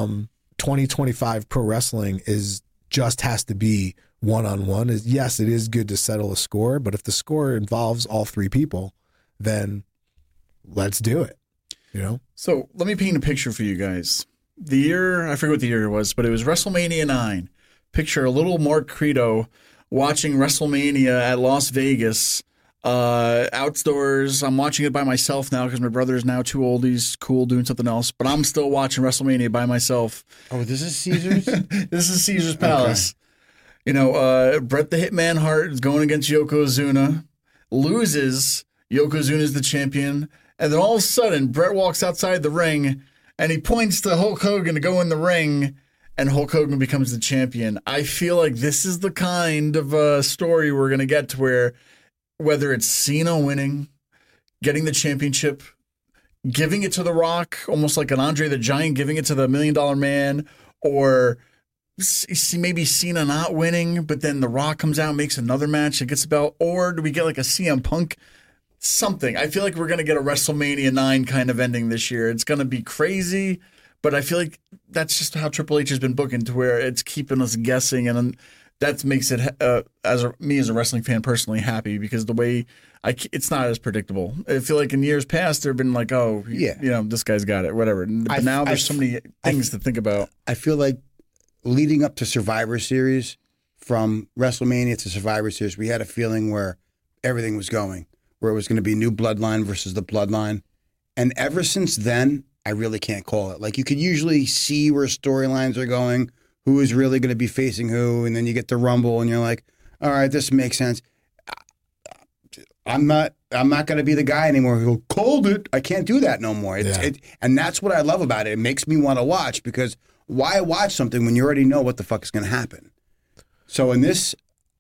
2025 pro wrestling just has to be one-on-one. Yes, it is good to settle a score, but if the score involves all three people, then let's do it. You know? So let me paint a picture for you guys. The year, I forget what the year it was, but it was WrestleMania 9. Picture a little Mark Credo watching WrestleMania at Las Vegas, outdoors. I'm watching it by myself now because my brother is now too old. He's cool doing something else, but I'm still watching WrestleMania by myself. Oh, this is Caesars? This is Caesar's Palace. You know, Bret the Hitman Hart is going against Yokozuna, loses. Yokozuna's the champion. And then all of a sudden, Bret walks outside the ring and he points to Hulk Hogan to go in the ring, and Hulk Hogan becomes the champion. I feel like this is the kind of story we're going to get to where, whether it's Cena winning, getting the championship, giving it to The Rock, almost like an Andre the Giant giving it to the $1 Million Man, or maybe Cena not winning, but then The Rock comes out and makes another match that gets the belt, or do we get like a CM Punk something? I feel like we're going to get a WrestleMania 9 kind of ending this year. It's going to be crazy, but I feel like that's just how Triple H has been booking, to where it's keeping us guessing, and that makes it, me as a wrestling fan personally, happy, because the way it's not as predictable. I feel like in years past there have been like, oh, Yeah. you know, this guy's got it, whatever. But now there's so many things to think about. I feel like leading up to Survivor Series, from WrestleMania to Survivor Series, we had a feeling where everything was going, where it was going to be new bloodline versus the bloodline. And ever since then, I really can't call it. Like, you could usually see where storylines are going, who is really going to be facing who, and then you get the Rumble, and you're like, all right, this makes sense. I'm not going to be the guy anymore who called it. I can't do that no more. And that's what I love about it. It makes me want to watch, because why watch something when you already know what the fuck is going to happen? So in this,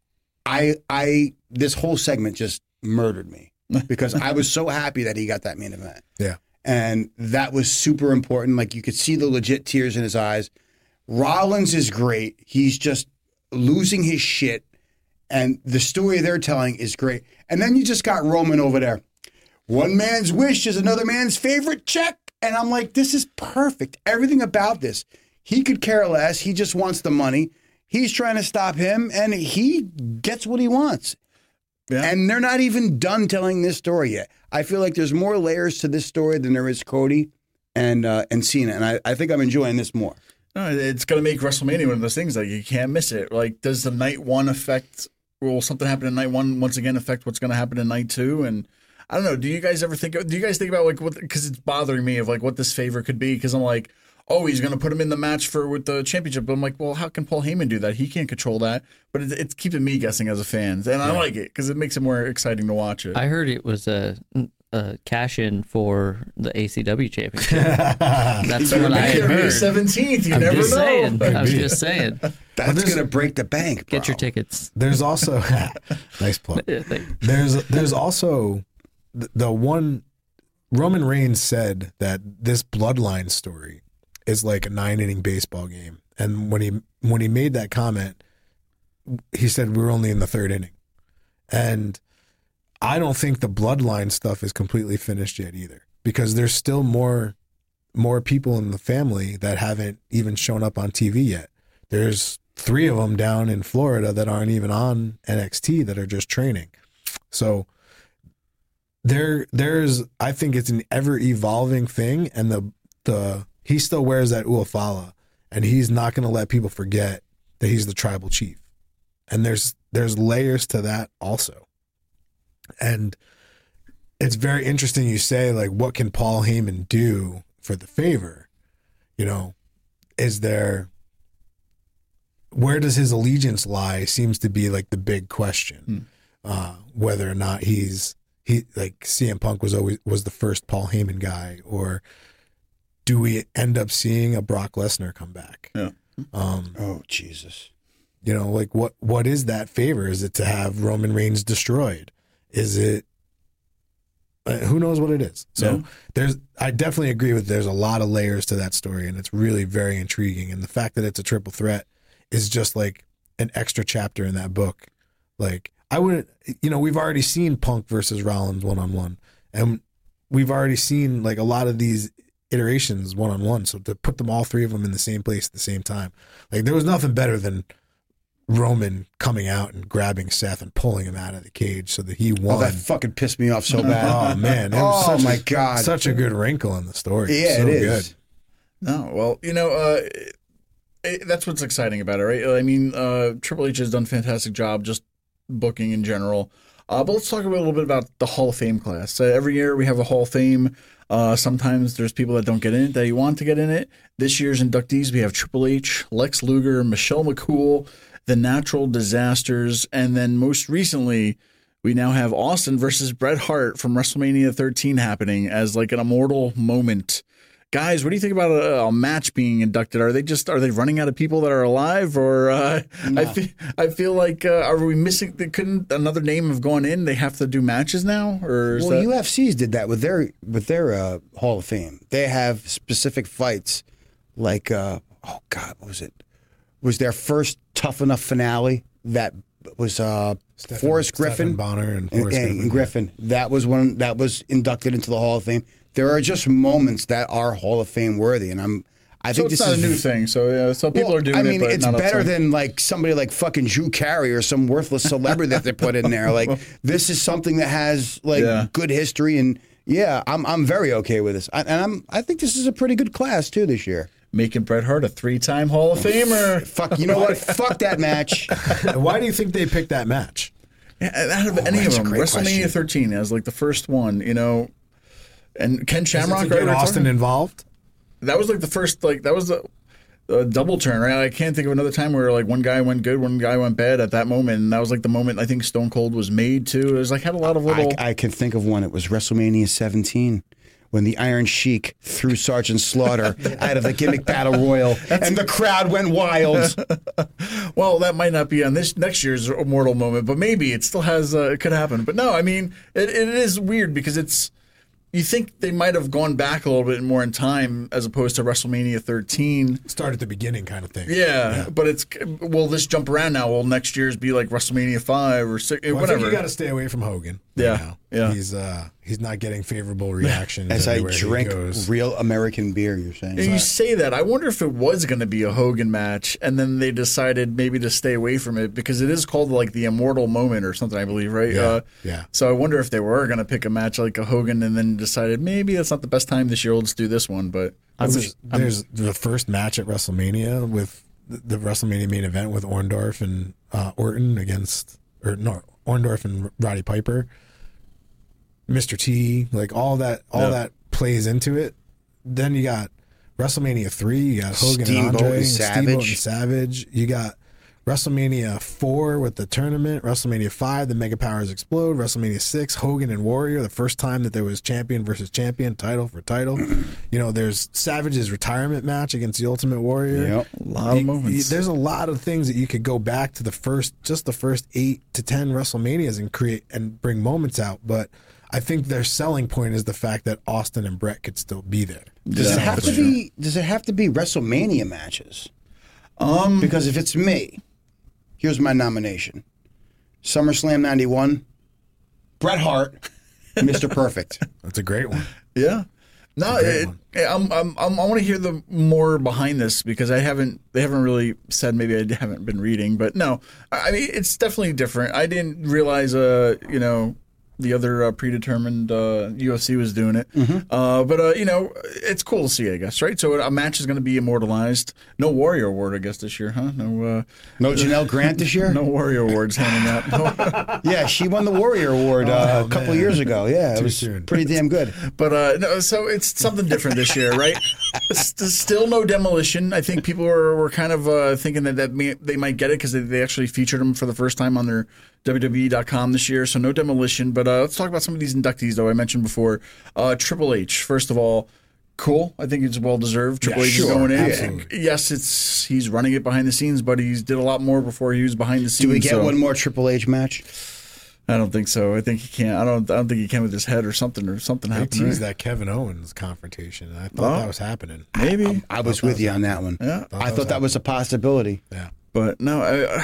this whole segment just murdered me, because I was so happy that he got that main event. Yeah. And that was super important. Like, you could see the legit tears in his eyes. Rollins is great. He's just losing his shit. And the story they're telling is great. And then you just got Roman over there. One man's wish is another man's favorite check. And I'm like, this is perfect. Everything about this. He could care less. He just wants the money. He's trying to stop him, and he gets what he wants. Yeah. And they're not even done telling this story yet. I feel like there's more layers to this story than there is Cody and Cena, and I think I'm enjoying this more. No, it's going to make WrestleMania one of those things like you can't miss it. Like, does the night one affect? Will something happen in night one once again affect what's going to happen in night two? And I don't know. Do you guys think about like what? Because it's bothering me of like what this favor could be. Because I'm like, oh, he's going to put him in the match with the championship. But I'm like, well, how can Paul Heyman do that? He can't control that. But it's keeping me guessing as a fan, and I like it because it makes it more exciting to watch it. I heard it was a cash in for the ACW championship. That's what I had heard. 17th. You I'm never just know. saying. I was just saying. That's going to break the bank, bro. Get your tickets. There's also nice plug. There's also the one Roman Reigns said that this bloodline story is like a 9-inning baseball game, and when he made that comment, he said we're only in the 3rd inning, and I don't think the bloodline stuff is completely finished yet either, because there's still more people in the family that haven't even shown up on TV yet. There's 3 of them down in Florida that aren't even on NXT that are just training. So there's I think it's an ever evolving thing, and he still wears that Uafala, and he's not going to let people forget that he's the tribal chief. And there's layers to that also. And it's very interesting you say, like, what can Paul Heyman do for the favor? You know, where does his allegiance lie seems to be like the big question. Whether or not he like CM Punk was the first Paul Heyman guy, or do we end up seeing a Brock Lesnar come back? Yeah. Oh, Jesus. You know, like what is that favor? Is it to have Roman Reigns destroyed? Is it, who knows what it is? So I definitely agree with there's a lot of layers to that story, and it's really very intriguing. And the fact that it's a triple threat is just like an extra chapter in that book. Like, I wouldn't, we've already seen Punk versus Rollins one-on-one, and we've already seen like a lot of these iterations one-on-one. So to put them all 3 of them in the same place at the same time, like, there was nothing better than Roman coming out and grabbing Seth and pulling him out of the cage so that he won. Oh, that fucking pissed me off so bad. Oh man, it was my God, such a good wrinkle in the story. Yeah, so it is. Good. No, well, that's what's exciting about it, right? I mean, Triple H has done a fantastic job just booking in general. But let's talk a little bit about the Hall of Fame class. Every year we have a Hall of Fame. Sometimes there's people that don't get in it that you want to get in it. This year's inductees, we have Triple H, Lex Luger, Michelle McCool, The Natural Disasters, and then most recently, we now have Austin versus Bret Hart from WrestleMania 13 happening as like an immortal moment. Guys, what do you think about a match being inducted? Are they running out of people that are alive, or No. I feel like are we missing? Couldn't another name have gone in? They have to do matches now, or Well, UFC's did that with their Hall of Fame. They have specific fights, like what was it? Was their first Tough Enough finale that was Forrest Griffin, Stephen Bonner, and Forrest Griffin. That was one that was inducted into the Hall of Fame. There are just moments that are Hall of Fame worthy, and I think it's this not is a new thing. So people are doing it. I mean, but it's not better outside. than like somebody like fucking Drew Carey or some worthless celebrity that they put in there. Like, this is something that has like good history, and I'm very okay with this. I think this is a pretty good class too this year. Making Bret Hart a 3-time Hall of Famer. Fuck, you know what? Fuck that match. Why do you think they picked that match? Out of any of that's a them, great WrestleMania question. 13 as like the first one, and Ken Shamrock, To get Austin involved? that was like the first, like that was a double turn, right? I can't think of another time where like one guy went good, one guy went bad at that moment, and that was like the moment I think Stone Cold was made too. It was like had a lot of little. I can think of one. It was WrestleMania 17. When the Iron Sheik threw Sergeant Slaughter out of the gimmick battle royal, and the crowd went wild. Well, that might not be on this next year's immortal moment, but maybe it still has. It could happen. But no, I mean, it is weird because it's. You think they might have gone back a little bit more in time as opposed to WrestleMania 13. Start at the beginning kind of thing. Yeah, but it's will this jump around now? Will next year's be like WrestleMania 5 or 6? Well, I Whatever. think you got to stay away from Hogan. Yeah. Right now. Yeah. He's not getting favorable reactions As I everywhere he drink goes. real American beer, you're saying? And you say that. I wonder if it was going to be a Hogan match, and then they decided maybe to stay away from it because it is called like the Immortal Moment or something, I believe, right? Yeah. So I wonder if they were going to pick a match like a Hogan and then decided maybe that's not the best time this year. Let's do this one. But There's the first match at WrestleMania with the WrestleMania main event with Orndorff and Orton Orndorff and Roddy Piper. Mr. T, like all that plays into it. Then you got WrestleMania 3, you got Hogan Steamboat and Andre, and Steamboat and Savage. Savage. You got WrestleMania 4 with the tournament, WrestleMania 5, the Mega Powers explode, WrestleMania 6, Hogan and Warrior, the first time that there was champion versus champion, title for title. There's Savage's retirement match against the Ultimate Warrior. Yep. a lot of moments. There's a lot of things that you could go back to the first 8 to 10 WrestleManias and create and bring moments out, but I think their selling point is the fact that Austin and Brett could still be there. Does it have to be? Does it have to be WrestleMania matches? Because if it's me, here's my nomination: SummerSlam '91, Bret Hart, Mr. Perfect. That's a great one. Yeah. No, I want to hear the more behind this because they haven't really said. Maybe I haven't been reading, but no, I mean it's definitely different. I didn't realize, the other predetermined UFC was doing it, but it's cool to see, I guess, right? So a match is going to be immortalized. No Warrior Award, I guess, this year, huh? No Janelle Grant this year? No Warrior Awards handing out. No. Yeah, she won the Warrior Award a couple of years ago. Yeah, it Too was soon. pretty damn good. But no, so it's something different this year, right? Still no Demolition. I think people were kind of thinking that they might get it because they actually featured him for the first time on their WWE.com this year. So no Demolition. But let's talk about some of these inductees, though. I mentioned before. Triple H, first of all, cool. I think it's well deserved. Triple H is going in. Absolutely. Yes, he's running it behind the scenes, but he did a lot more before he was behind the scenes. Do we get one more Triple H match? I don't think so. I think he can't. I don't think he can with his head or something They happened. teased Right? that Kevin Owens confrontation, and I thought that was happening. Maybe. I was with you on that one. Yeah. I thought that was a possibility. Yeah. But no,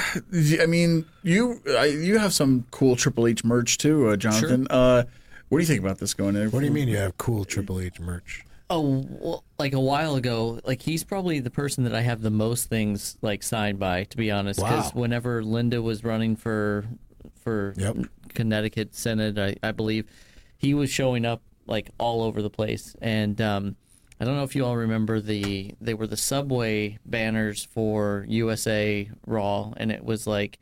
I mean, you have some cool Triple H merch too, Jonathan. What do you think about this going in? What do you mean you have cool Triple H merch? Oh, well, like a while ago, like he's probably the person that I have the most things like signed by, to be honest. Because Wow. whenever Linda was running for Yep. Connecticut Senate, I believe, he was showing up like all over the place. And I don't know if you all remember they were the Subway banners for USA Raw, and it was like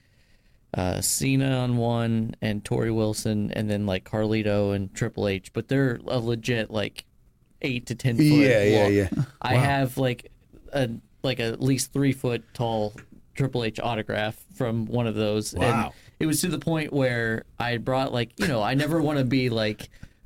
Cena on one and Tori Wilson, and then like Carlito and Triple H. But they're a legit like 8 to 10 foot. Yeah. I have like at least 3 foot tall Triple H autograph from one of those. Wow. And it was to the point where I brought I never want to be like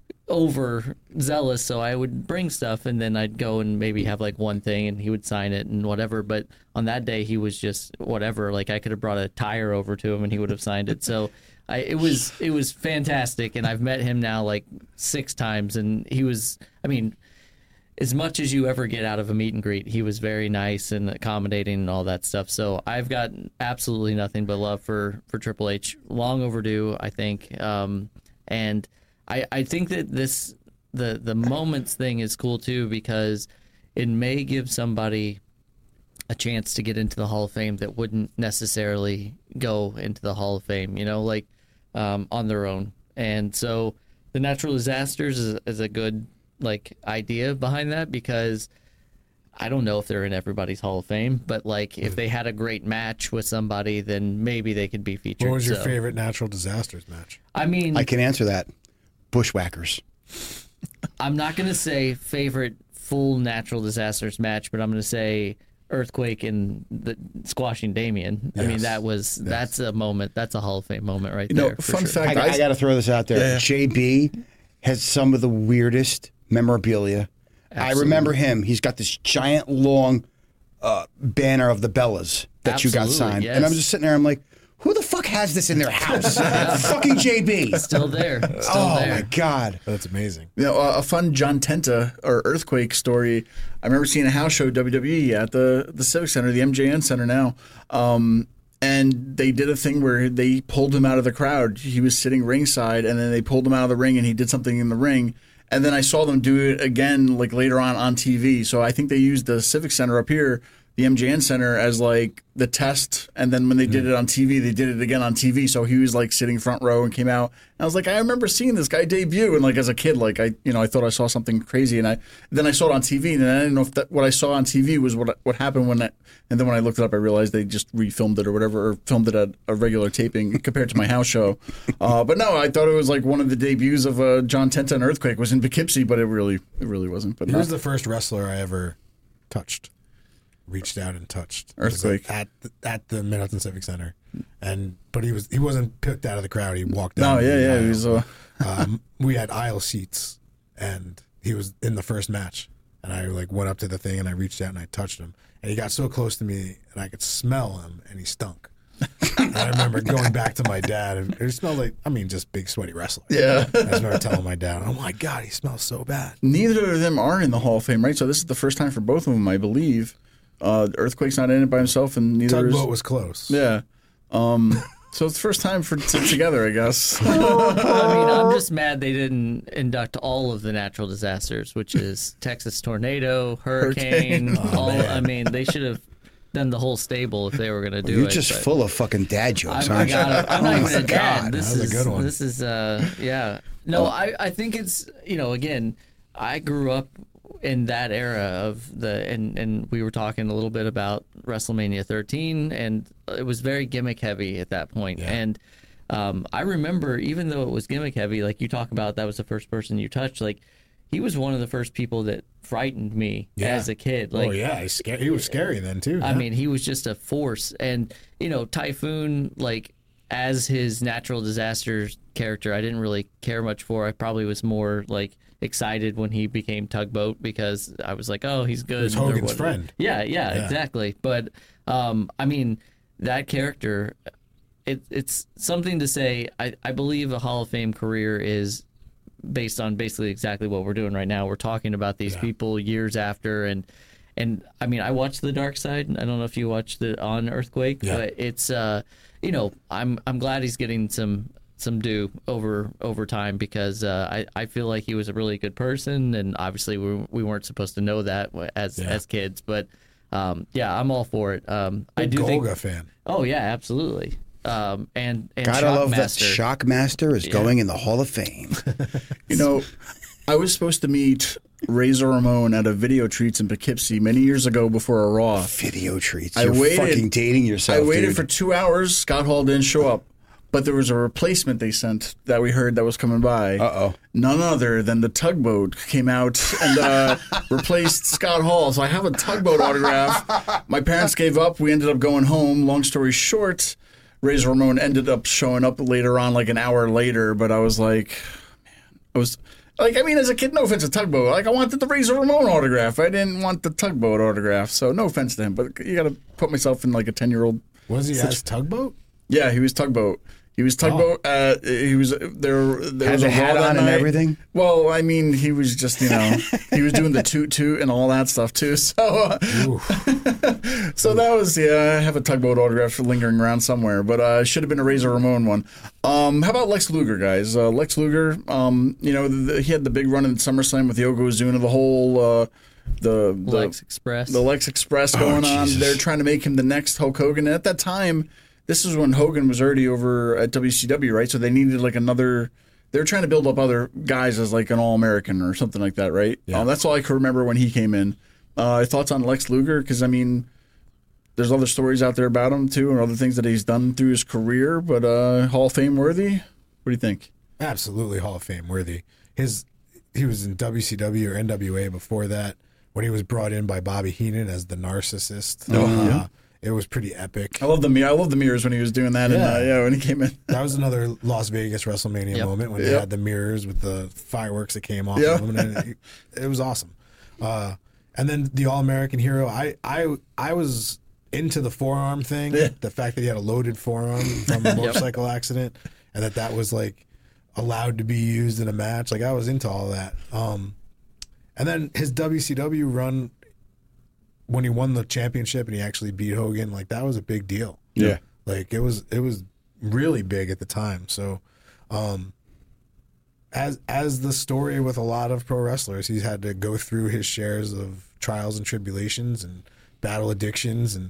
over zealous, so I would bring stuff and then I'd go and maybe have like one thing and he would sign it and whatever. But on that day he was just whatever. Like I could have brought a tire over to him and he would have signed it. So it was fantastic, and I've met him now like 6 times, and he was, I mean, as much as you ever get out of a meet and greet, he was very nice and accommodating and all that stuff. So I've got absolutely nothing but love for Triple H. Long overdue, I think. And I think that the moments thing is cool too, because it may give somebody a chance to get into the Hall of Fame that wouldn't necessarily go into the Hall of Fame, on their own. And so the natural disasters is a good idea behind that, because I don't know if they're in everybody's Hall of Fame, but if they had a great match with somebody, then maybe they could be featured. What was your favorite natural disasters match? I mean, I can answer that. Bushwhackers. I'm not going to say favorite full natural disasters match, but I'm going to say Earthquake and the squashing Damien. I mean, that's a moment. That's a Hall of Fame moment right there. Fun sure. fact. I got to throw this out there. Yeah. JB has some of the weirdest memorabilia. Absolutely. I remember him. He's got this giant, long banner of the Bellas that you got Absolutely, signed. yes. And I'm just sitting there, I'm like, who the fuck has this in their house? Fucking JB. Still there. Still Oh, there. my God. That's amazing. A fun John Tenta or Earthquake story. I remember seeing a house show WWE at the Civic Center, the MJN Center now. And they did a thing where they pulled him out of the crowd. He was sitting ringside, and then they pulled him out of the ring, and he did something in the ring. And then I saw them do it again, like later on TV. So I think they used the Civic Center up here, the MJN Center, as like the test. And then when they did it on TV, they did it again on TV. So he was like sitting front row and came out. And I was like, I remember seeing this guy debut. And like as a kid, like I thought I saw something crazy. And then I saw it on TV, and I didn't know if what I saw on TV was what happened when that. And then when I looked it up, I realized they just refilmed it or whatever, or filmed it at a regular taping compared to my house show. But no, I thought it was like one of the debuts of John Tenta and Earthquake was in Poughkeepsie, but it really wasn't. But He was the first wrestler I ever touched, reached out and touched. Earthquake. At the Mid-Hudson Civic Center, but he wasn't picked out of the crowd. He walked down. No, yeah, he was. We had aisle seats, and he was in the first match. And I like went up to the thing, and I reached out and I touched him, and he got so close to me, and I could smell him, and he stunk. And I remember going back to my dad, and it smelled like, just big sweaty wrestler. Yeah. I remember telling my dad, "Oh my God, he smells so bad." Neither of them are in the Hall of Fame, right? So this is the first time for both of them, I believe. Earthquake's not in it by himself, and neither Tugboat is. was close. Yeah. So it's the first time for together, I guess. I mean, I'm just mad they didn't induct all of the natural disasters, which is Texas tornado, hurricane. I mean, they should have done the whole stable if they were going to do it. You're just full of fucking dad jokes, aren't you? I'm not even a dad. That was a good one. This is, yeah. No, I think it's, again, I grew up in that era of and we were talking a little bit about WrestleMania 13, and it was very gimmick heavy at that point. Yeah. And I remember, even though it was gimmick heavy, like you talk about, that was the first person you touched, like he was one of the first people that frightened me as a kid. Like, he was scary then too. I mean, he was just a force. And, Typhoon, like, as his natural disasters character, I didn't really care much for. I probably was more, like, excited when he became Tugboat, because I was like, oh, he's good. He was Hogan's friend. Yeah, exactly. But, that character, it's something to say. I believe a Hall of Fame career is based on basically exactly what we're doing right now. We're talking about these people years after, and I mean, I watched The Dark Side. I don't know if you watched it on Earthquake, but it's I'm glad he's getting some due over time, because I feel like he was a really good person, and obviously we weren't supposed to know that as kids, but I'm all for it. I do Golga fan. Oh yeah, absolutely. And Gotta love that Shockmaster. Shockmaster is going in the Hall of Fame. I was supposed to meet Razor Ramon at a Video Treats in Poughkeepsie many years ago before a Raw. Video Treats. I You're waited- fucking dating yourself. I waited dude. for 2 hours. Scott Hall didn't show up. But there was a replacement they sent that we heard that was coming by. Uh-oh. None other than the Tugboat came out and replaced Scott Hall. So I have a Tugboat autograph. My parents gave up. We ended up going home. Long story short, Razor Ramon ended up showing up later on, like an hour later. But I was like, as a kid, no offense to Tugboat. Like, I wanted the Razor Ramon autograph. I didn't want the Tugboat autograph. So no offense to him. But you got to put myself in like a 10-year-old. Was he as Tugboat? Yeah, he was Tugboat. He was Tugboat. He was there. There was Had a the hat Raw that on and night. everything? Well, I mean, he was just he was doing the toot and all that stuff too. So, so that was I have a Tugboat autograph lingering around somewhere, but it should have been a Razor Ramon one. How about Lex Luger, guys? Lex Luger, he had the big run in SummerSlam with Yokozuna, the whole. The Lex Express. The Lex Express going on. Jesus. They're trying to make him the next Hulk Hogan. And at that time, this is when Hogan was already over at WCW, right? So they needed like another. They were trying to build up other guys as like an All-American or something like that, right? Yeah. That's all I can remember when he came in. Thoughts on Lex Luger? Because I mean, there's other stories out there about him too, and other things that he's done through his career. But Hall of Fame worthy? What do you think? Absolutely Hall of Fame worthy. He was in WCW or NWA before that, when he was brought in by Bobby Heenan as the narcissist. It was pretty epic. I love the mirrors when he was doing that. Yeah. When he came in. That was another Las Vegas WrestleMania moment when they had the mirrors with the fireworks that came off of them. And it was awesome. And then the All-American Hero. I was into the forearm thing. Yeah. The fact that he had a loaded forearm from a motorcycle accident, and that was like allowed to be used in a match. Like, I was into all that. And then his WCW run, when he won the championship and he actually beat Hogan, like, that was a big deal. Yeah. Like it was really big at the time. So, as the story with a lot of pro wrestlers, he's had to go through his shares of trials and tribulations and battle addictions, and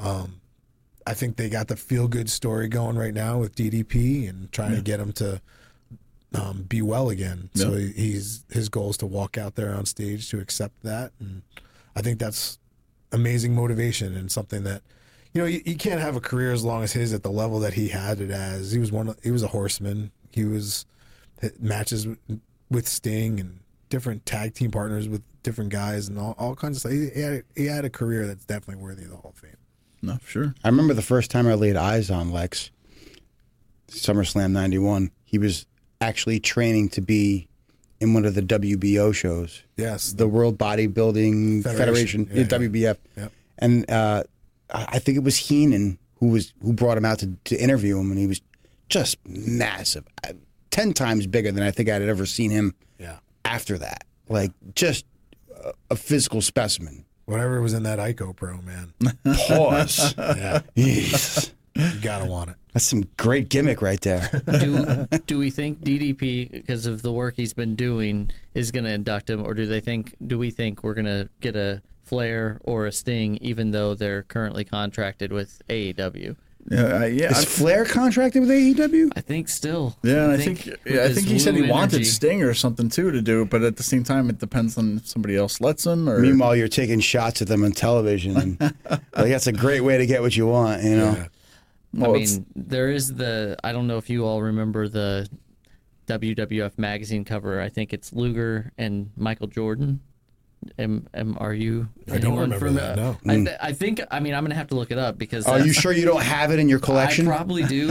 I think they got the feel good story going right now with DDP and trying to get him to be well again. So his goal is to walk out there on stage to accept that, and I think that's amazing motivation and something that, you know, you can't have a career as long as his at the level that he had it as. He was a horseman. He was matches with Sting and different tag team partners with different guys and all kinds of stuff. He had a career that's definitely worthy of the Hall of Fame. No, sure. I remember the first time I laid eyes on Lex, SummerSlam 91. He was actually training to be in one of the WBO shows. Yes. The World Bodybuilding Federation, WBF. Yep. And I think it was Heenan who brought him out to interview him, and he was just massive. 10 times bigger than I think I'd ever seen him after that. Like, just a physical specimen. Whatever was in that Ico Pro, man. Pause. Yeah. Yes. You gotta want it. That's some great gimmick right there. Do we think DDP, because of the work he's been doing, is going to induct him, or do we think we're going to get a Flair or a Sting, even though they're currently contracted with AEW? Is Flair contracted with AEW? I think still. Yeah, and I think he said he wanted energy. Sting or something too to do, but at the same time, it depends on if somebody else lets him. Or Meanwhile, you're taking shots at them on television, and like that's a great way to get what you want, you know. Yeah. Well, I mean, there is I don't know if you all remember the WWF magazine cover. I think it's Luger and Michael Jordan. Are you? I don't remember that, no. I think. I mean, I'm gonna have to look it up because. Are you sure you don't have it in your collection? I probably do,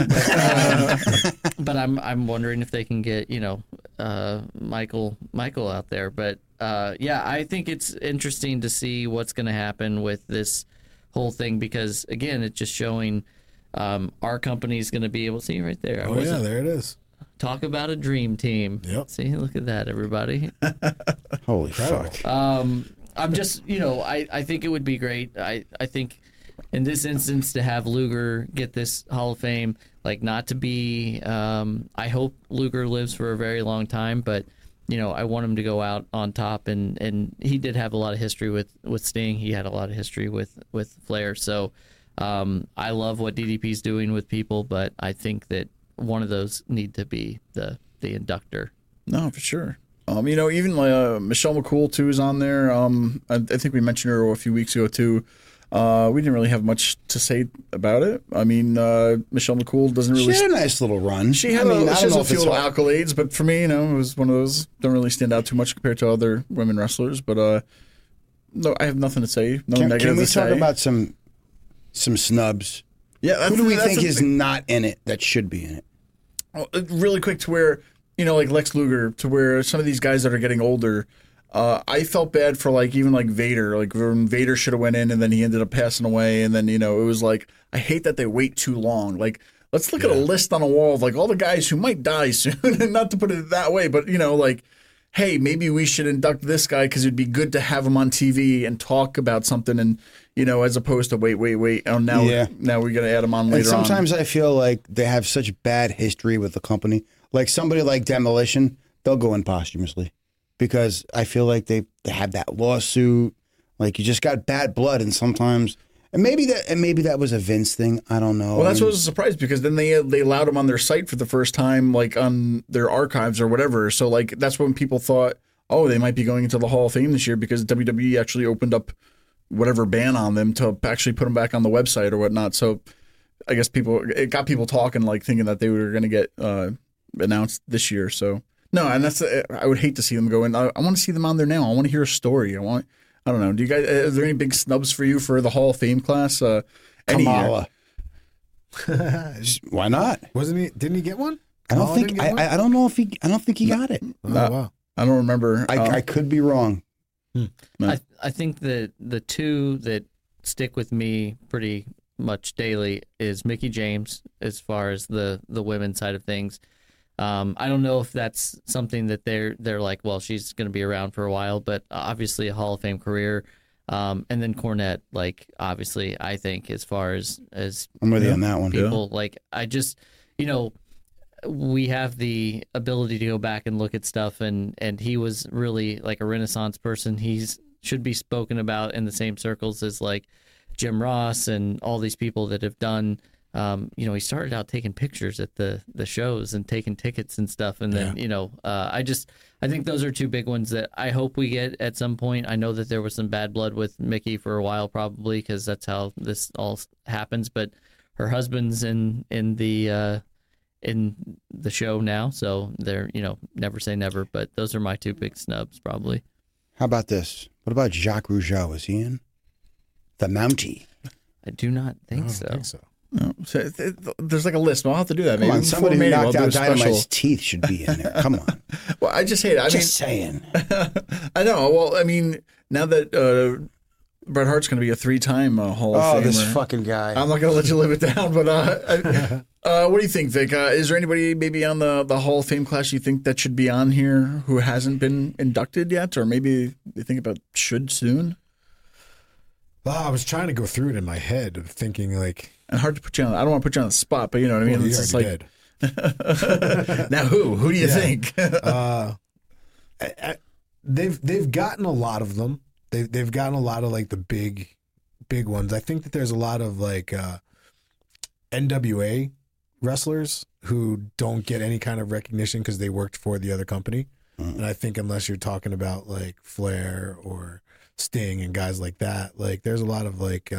but I'm wondering if they can get Michael out there. But I think it's interesting to see what's gonna happen with this whole thing because again, it's just showing our company's gonna be able to see right there. Oh yeah, there it is. Talk about a dream team. Yep. See, look at that, everybody. Holy fuck. I'm just, I think it would be great. I think in this instance to have Luger get this Hall of Fame, like not to be, I hope Luger lives for a very long time, but, I want him to go out on top. And he did have a lot of history with Sting. He had a lot of history with Flair. So I love what DDP's doing with people, but I think that one of those need to be the inductor. No, for sure. Even Michelle McCool too is on there. I think we mentioned her a few weeks ago too. We didn't really have much to say about it. I mean, Michelle McCool doesn't really. She had a nice little run. She has a few little accolades, but for me, it was one of those don't really stand out too much compared to other women wrestlers. But no, I have nothing to say. No negative. Can we to talk say. about some snubs? Yeah, who do we think is not in it that should be in it? Really quick to where, like Lex Luger, to where some of these guys that are getting older, I felt bad for even Vader. Like when Vader should have went in and then he ended up passing away. And then, it was like, I hate that they wait too long. Like, let's look at a list on a wall of all the guys who might die soon. And not to put it that way, but, hey, maybe we should induct this guy because it'd be good to have him on TV and talk about something and, as opposed to wait. Oh, now we're going to add him on later on. And sometimes I feel like they have such bad history with the company. Like somebody like Demolition, they'll go in posthumously because I feel like they have that lawsuit. Like you just got bad blood and sometimes... And maybe that was a Vince thing. I don't know. Well, that's what was a surprise because then they allowed him on their site for the first time, on their archives or whatever. So that's when people thought, oh, they might be going into the Hall of Fame this year because WWE actually opened up whatever ban on them to actually put them back on the website or whatnot. So I guess it got people talking, thinking that they were going to get announced this year. So no, and I would hate to see them go in. I want to see them on there now. I want to hear a story. I don't know. Do you guys? Is there any big snubs for you for the Hall of Fame class? Kamala. Why not? Wasn't he? Didn't he get one? I don't think. I don't know if he. I don't think he got it. Oh, wow. I don't remember. I could be wrong. I think that the two that stick with me pretty much daily is Mickie James as far as the women's side of things. I don't know if that's something that they're like, well, she's going to be around for a while, but obviously a Hall of Fame career. And then Cornette, like, obviously, I think as far as I'm with you on that one. people, like, I just, we have the ability to go back and look at stuff, and he was really like a Renaissance person. Should be spoken about in the same circles as like Jim Ross and all these people that have done. He started out taking pictures at the shows and taking tickets and stuff, and then I think those are two big ones that I hope we get at some point. I know that there was some bad blood with Mickey for a while, probably because that's how this all happens. But her husband's in the show now, so they're never say never. But those are my two big snubs, probably. How about this? What about Jacques Rougeau? Is he in? The Mountie. I do not think so. I don't think so. No. So there's like a list. I'll have to do that. Come Maybe on, somebody who Mania, knocked I'll do out a special. Dynamite's teeth should be in there. Come on. Well, I just hate it. Just saying. I know. Well, I mean, now that Bret Hart's going to be a 3-time Hall of Famer. Oh, this fucking guy. I'm not going to let you live it down, but what do you think, Vic? Is there anybody maybe on the Hall of Fame class you think that should be on here who hasn't been inducted yet, or maybe they think about should soon? Well, I was trying to go through it in my head, of thinking like, And hard to put you on. I don't want to put you on the spot, but you know what I mean. well, It's you just already like did. now who do you think? They've gotten a lot of them. They've gotten a lot of like the big ones. I think that there's a lot of like NWA wrestlers who don't get any kind of recognition because they worked for the other company. And I think unless you're talking about like Flair or Sting and guys like that, like there's a lot of like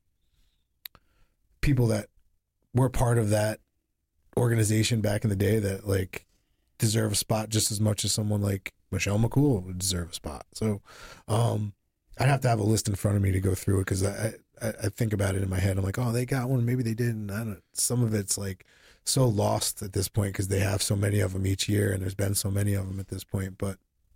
people that were part of that organization back in the day that like deserve a spot just as much as someone like Michelle McCool would deserve a spot. So I'd have to have a list in front of me to go through it, because I think about it in my head. I'm like, oh, they got one, maybe they didn't. I don't. Some of it's like so lost at this point because they have so many of them each year, and there's been so many of them at this point. But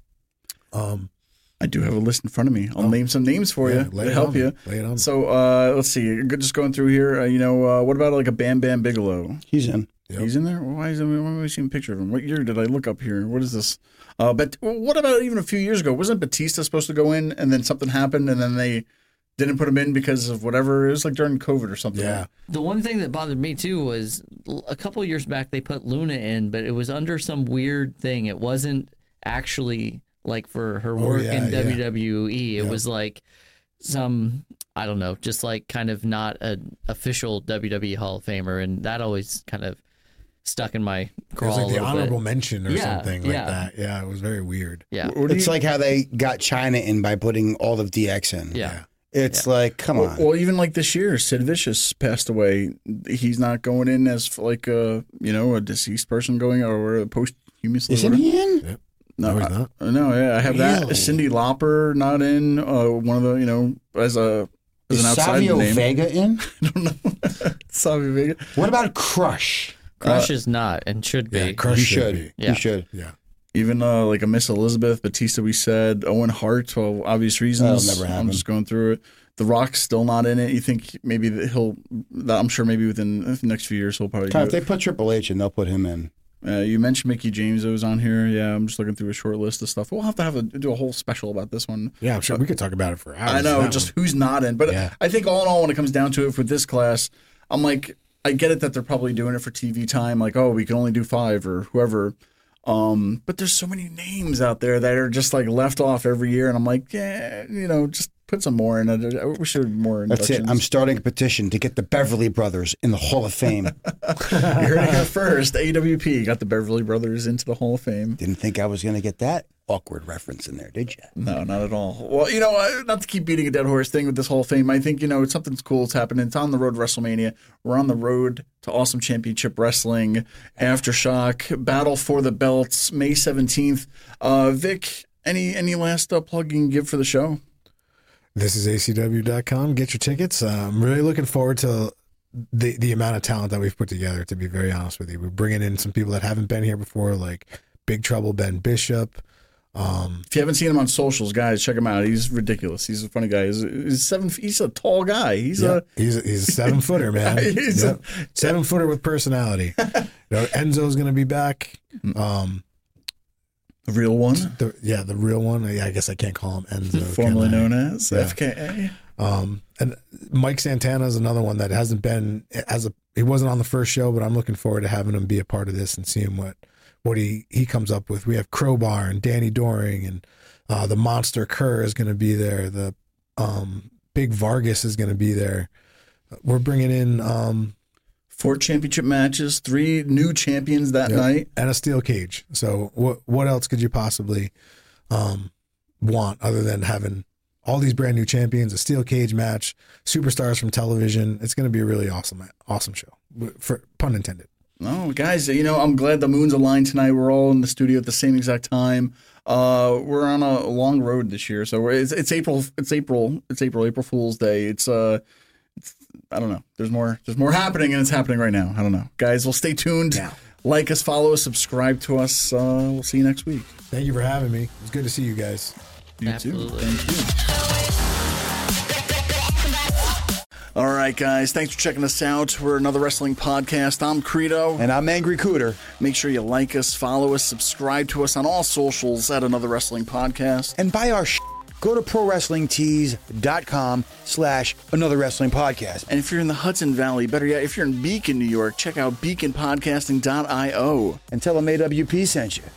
I do have a list in front of me. I'll name some names for you to help you. Lay it on. So let's see. Just going through here. What about like a Bam Bam Bigelow? He's in. Yep. He's in there. Why am I seeing a picture of him? What year did I look up here? What is this? But what about even a few years ago? Wasn't Batista supposed to go in, and then something happened, and then they didn't put him in because of whatever? It was like during COVID or something. Yeah. The one thing that bothered me too was a couple of years back they put Luna in, but it was under some weird thing. It wasn't actually like for her work in WWE. It was like some, I don't know, just like kind of not an official WWE Hall of Famer, and that always kind of stuck in my craw. It was like a the little honorable bit. mention or something like that. Yeah, it was very weird. Yeah. It's like how they got China in by putting all of DX in. Yeah. It's like, come on. Well, even like this year, Sid Vicious passed away. He's not going in as like a deceased person going or a posthumously. Isn't he in? Yep. No, he's not. I have that. Really? Cyndi Lauper not in. One of the as an Is outside Savio name. Vega in? I don't know. Savio Vega. What about Crush? Crush is not and should be. Yeah, Crush He should should. be. Yeah. He should. Yeah. Even like a Miss Elizabeth, Batista, we said, Owen Hart, for obvious reasons. That'll never happen. I'm just going through it. The Rock's still not in it. You think maybe I'm sure maybe within the next few years he'll probably do If they it. put Triple H in, they'll put him in. You mentioned Mickey James that was on here. Yeah, I'm just looking through a short list of stuff. We'll have to do a whole special about this one. Yeah, I'm sure we could talk about it for hours. I know, That just one. who's not in. But Yeah. I think all in all, when it comes down to it for this class, I'm like, I get it that they're probably doing it for TV time. Like, oh, we can only do 5 or whoever. But there's so many names out there that are just like left off every year. And I'm like, yeah, just put some more in it. I wish there were more That's it. inductions. I'm starting a petition to get the Beverly Brothers in the Hall of Fame. You heard it here first. AWP got the Beverly Brothers into the Hall of Fame. Didn't think I was going to get that awkward reference in there, did you? No, not at all. Well, not to keep beating a dead horse thing with this Hall of Fame, I think, something's cool that's happening. It's on the road to WrestleMania. We're on the road to Awesome Championship Wrestling, Aftershock, Battle for the Belts, May 17th. Vic, any last plug you can give for the show? This is acw.com. Get your tickets. I'm really looking forward to the amount of talent that we've put together, to be very honest with you. We're bringing in some people that haven't been here before, like Big Trouble Ben Bishop. If you haven't seen him on socials, guys, check him out. He's ridiculous. He's a funny guy. He's a tall guy. He's a 7-footer, man. He's Yep. 7-footer with personality. Enzo's going to be back. The real one? The real one. I guess I can't call him Enzo. Formerly known as FKA. And Mike Santana is another one that hasn't been he wasn't on the first show, but I'm looking forward to having him be a part of this and seeing what he comes up with. We have Crowbar and Danny Doring, and the Monster Kerr is going to be there. The Big Vargas is going to be there. We're bringing in 4 championship matches, 3 new champions that night, and a steel cage. So what else could you possibly want other than having all these brand new champions, a steel cage match, superstars from television? It's going to be a really awesome show, for pun intended. No, guys, I'm glad the moons aligned tonight. We're all in the studio at the same exact time. We're on a long road this year, so it's April Fool's Day. It's I don't know. There's more happening, and it's happening right now. I don't know, guys. Well, stay tuned. Yeah. Like us, follow us, subscribe to us. We'll see you next week. Thank you for having me. It's good to see you guys. You Absolutely. too. Thank you. All right, guys. Thanks for checking us out. We're Another Wrestling Podcast. I'm Credo. And I'm Angry Cooter. Make sure you like us, follow us, subscribe to us on all socials at Another Wrestling Podcast. And buy our go to ProWrestlingTees.com/Another Wrestling Podcast. And if you're in the Hudson Valley, better yet, if you're in Beacon, New York, check out BeaconPodcasting.io. And tell them AWP sent you.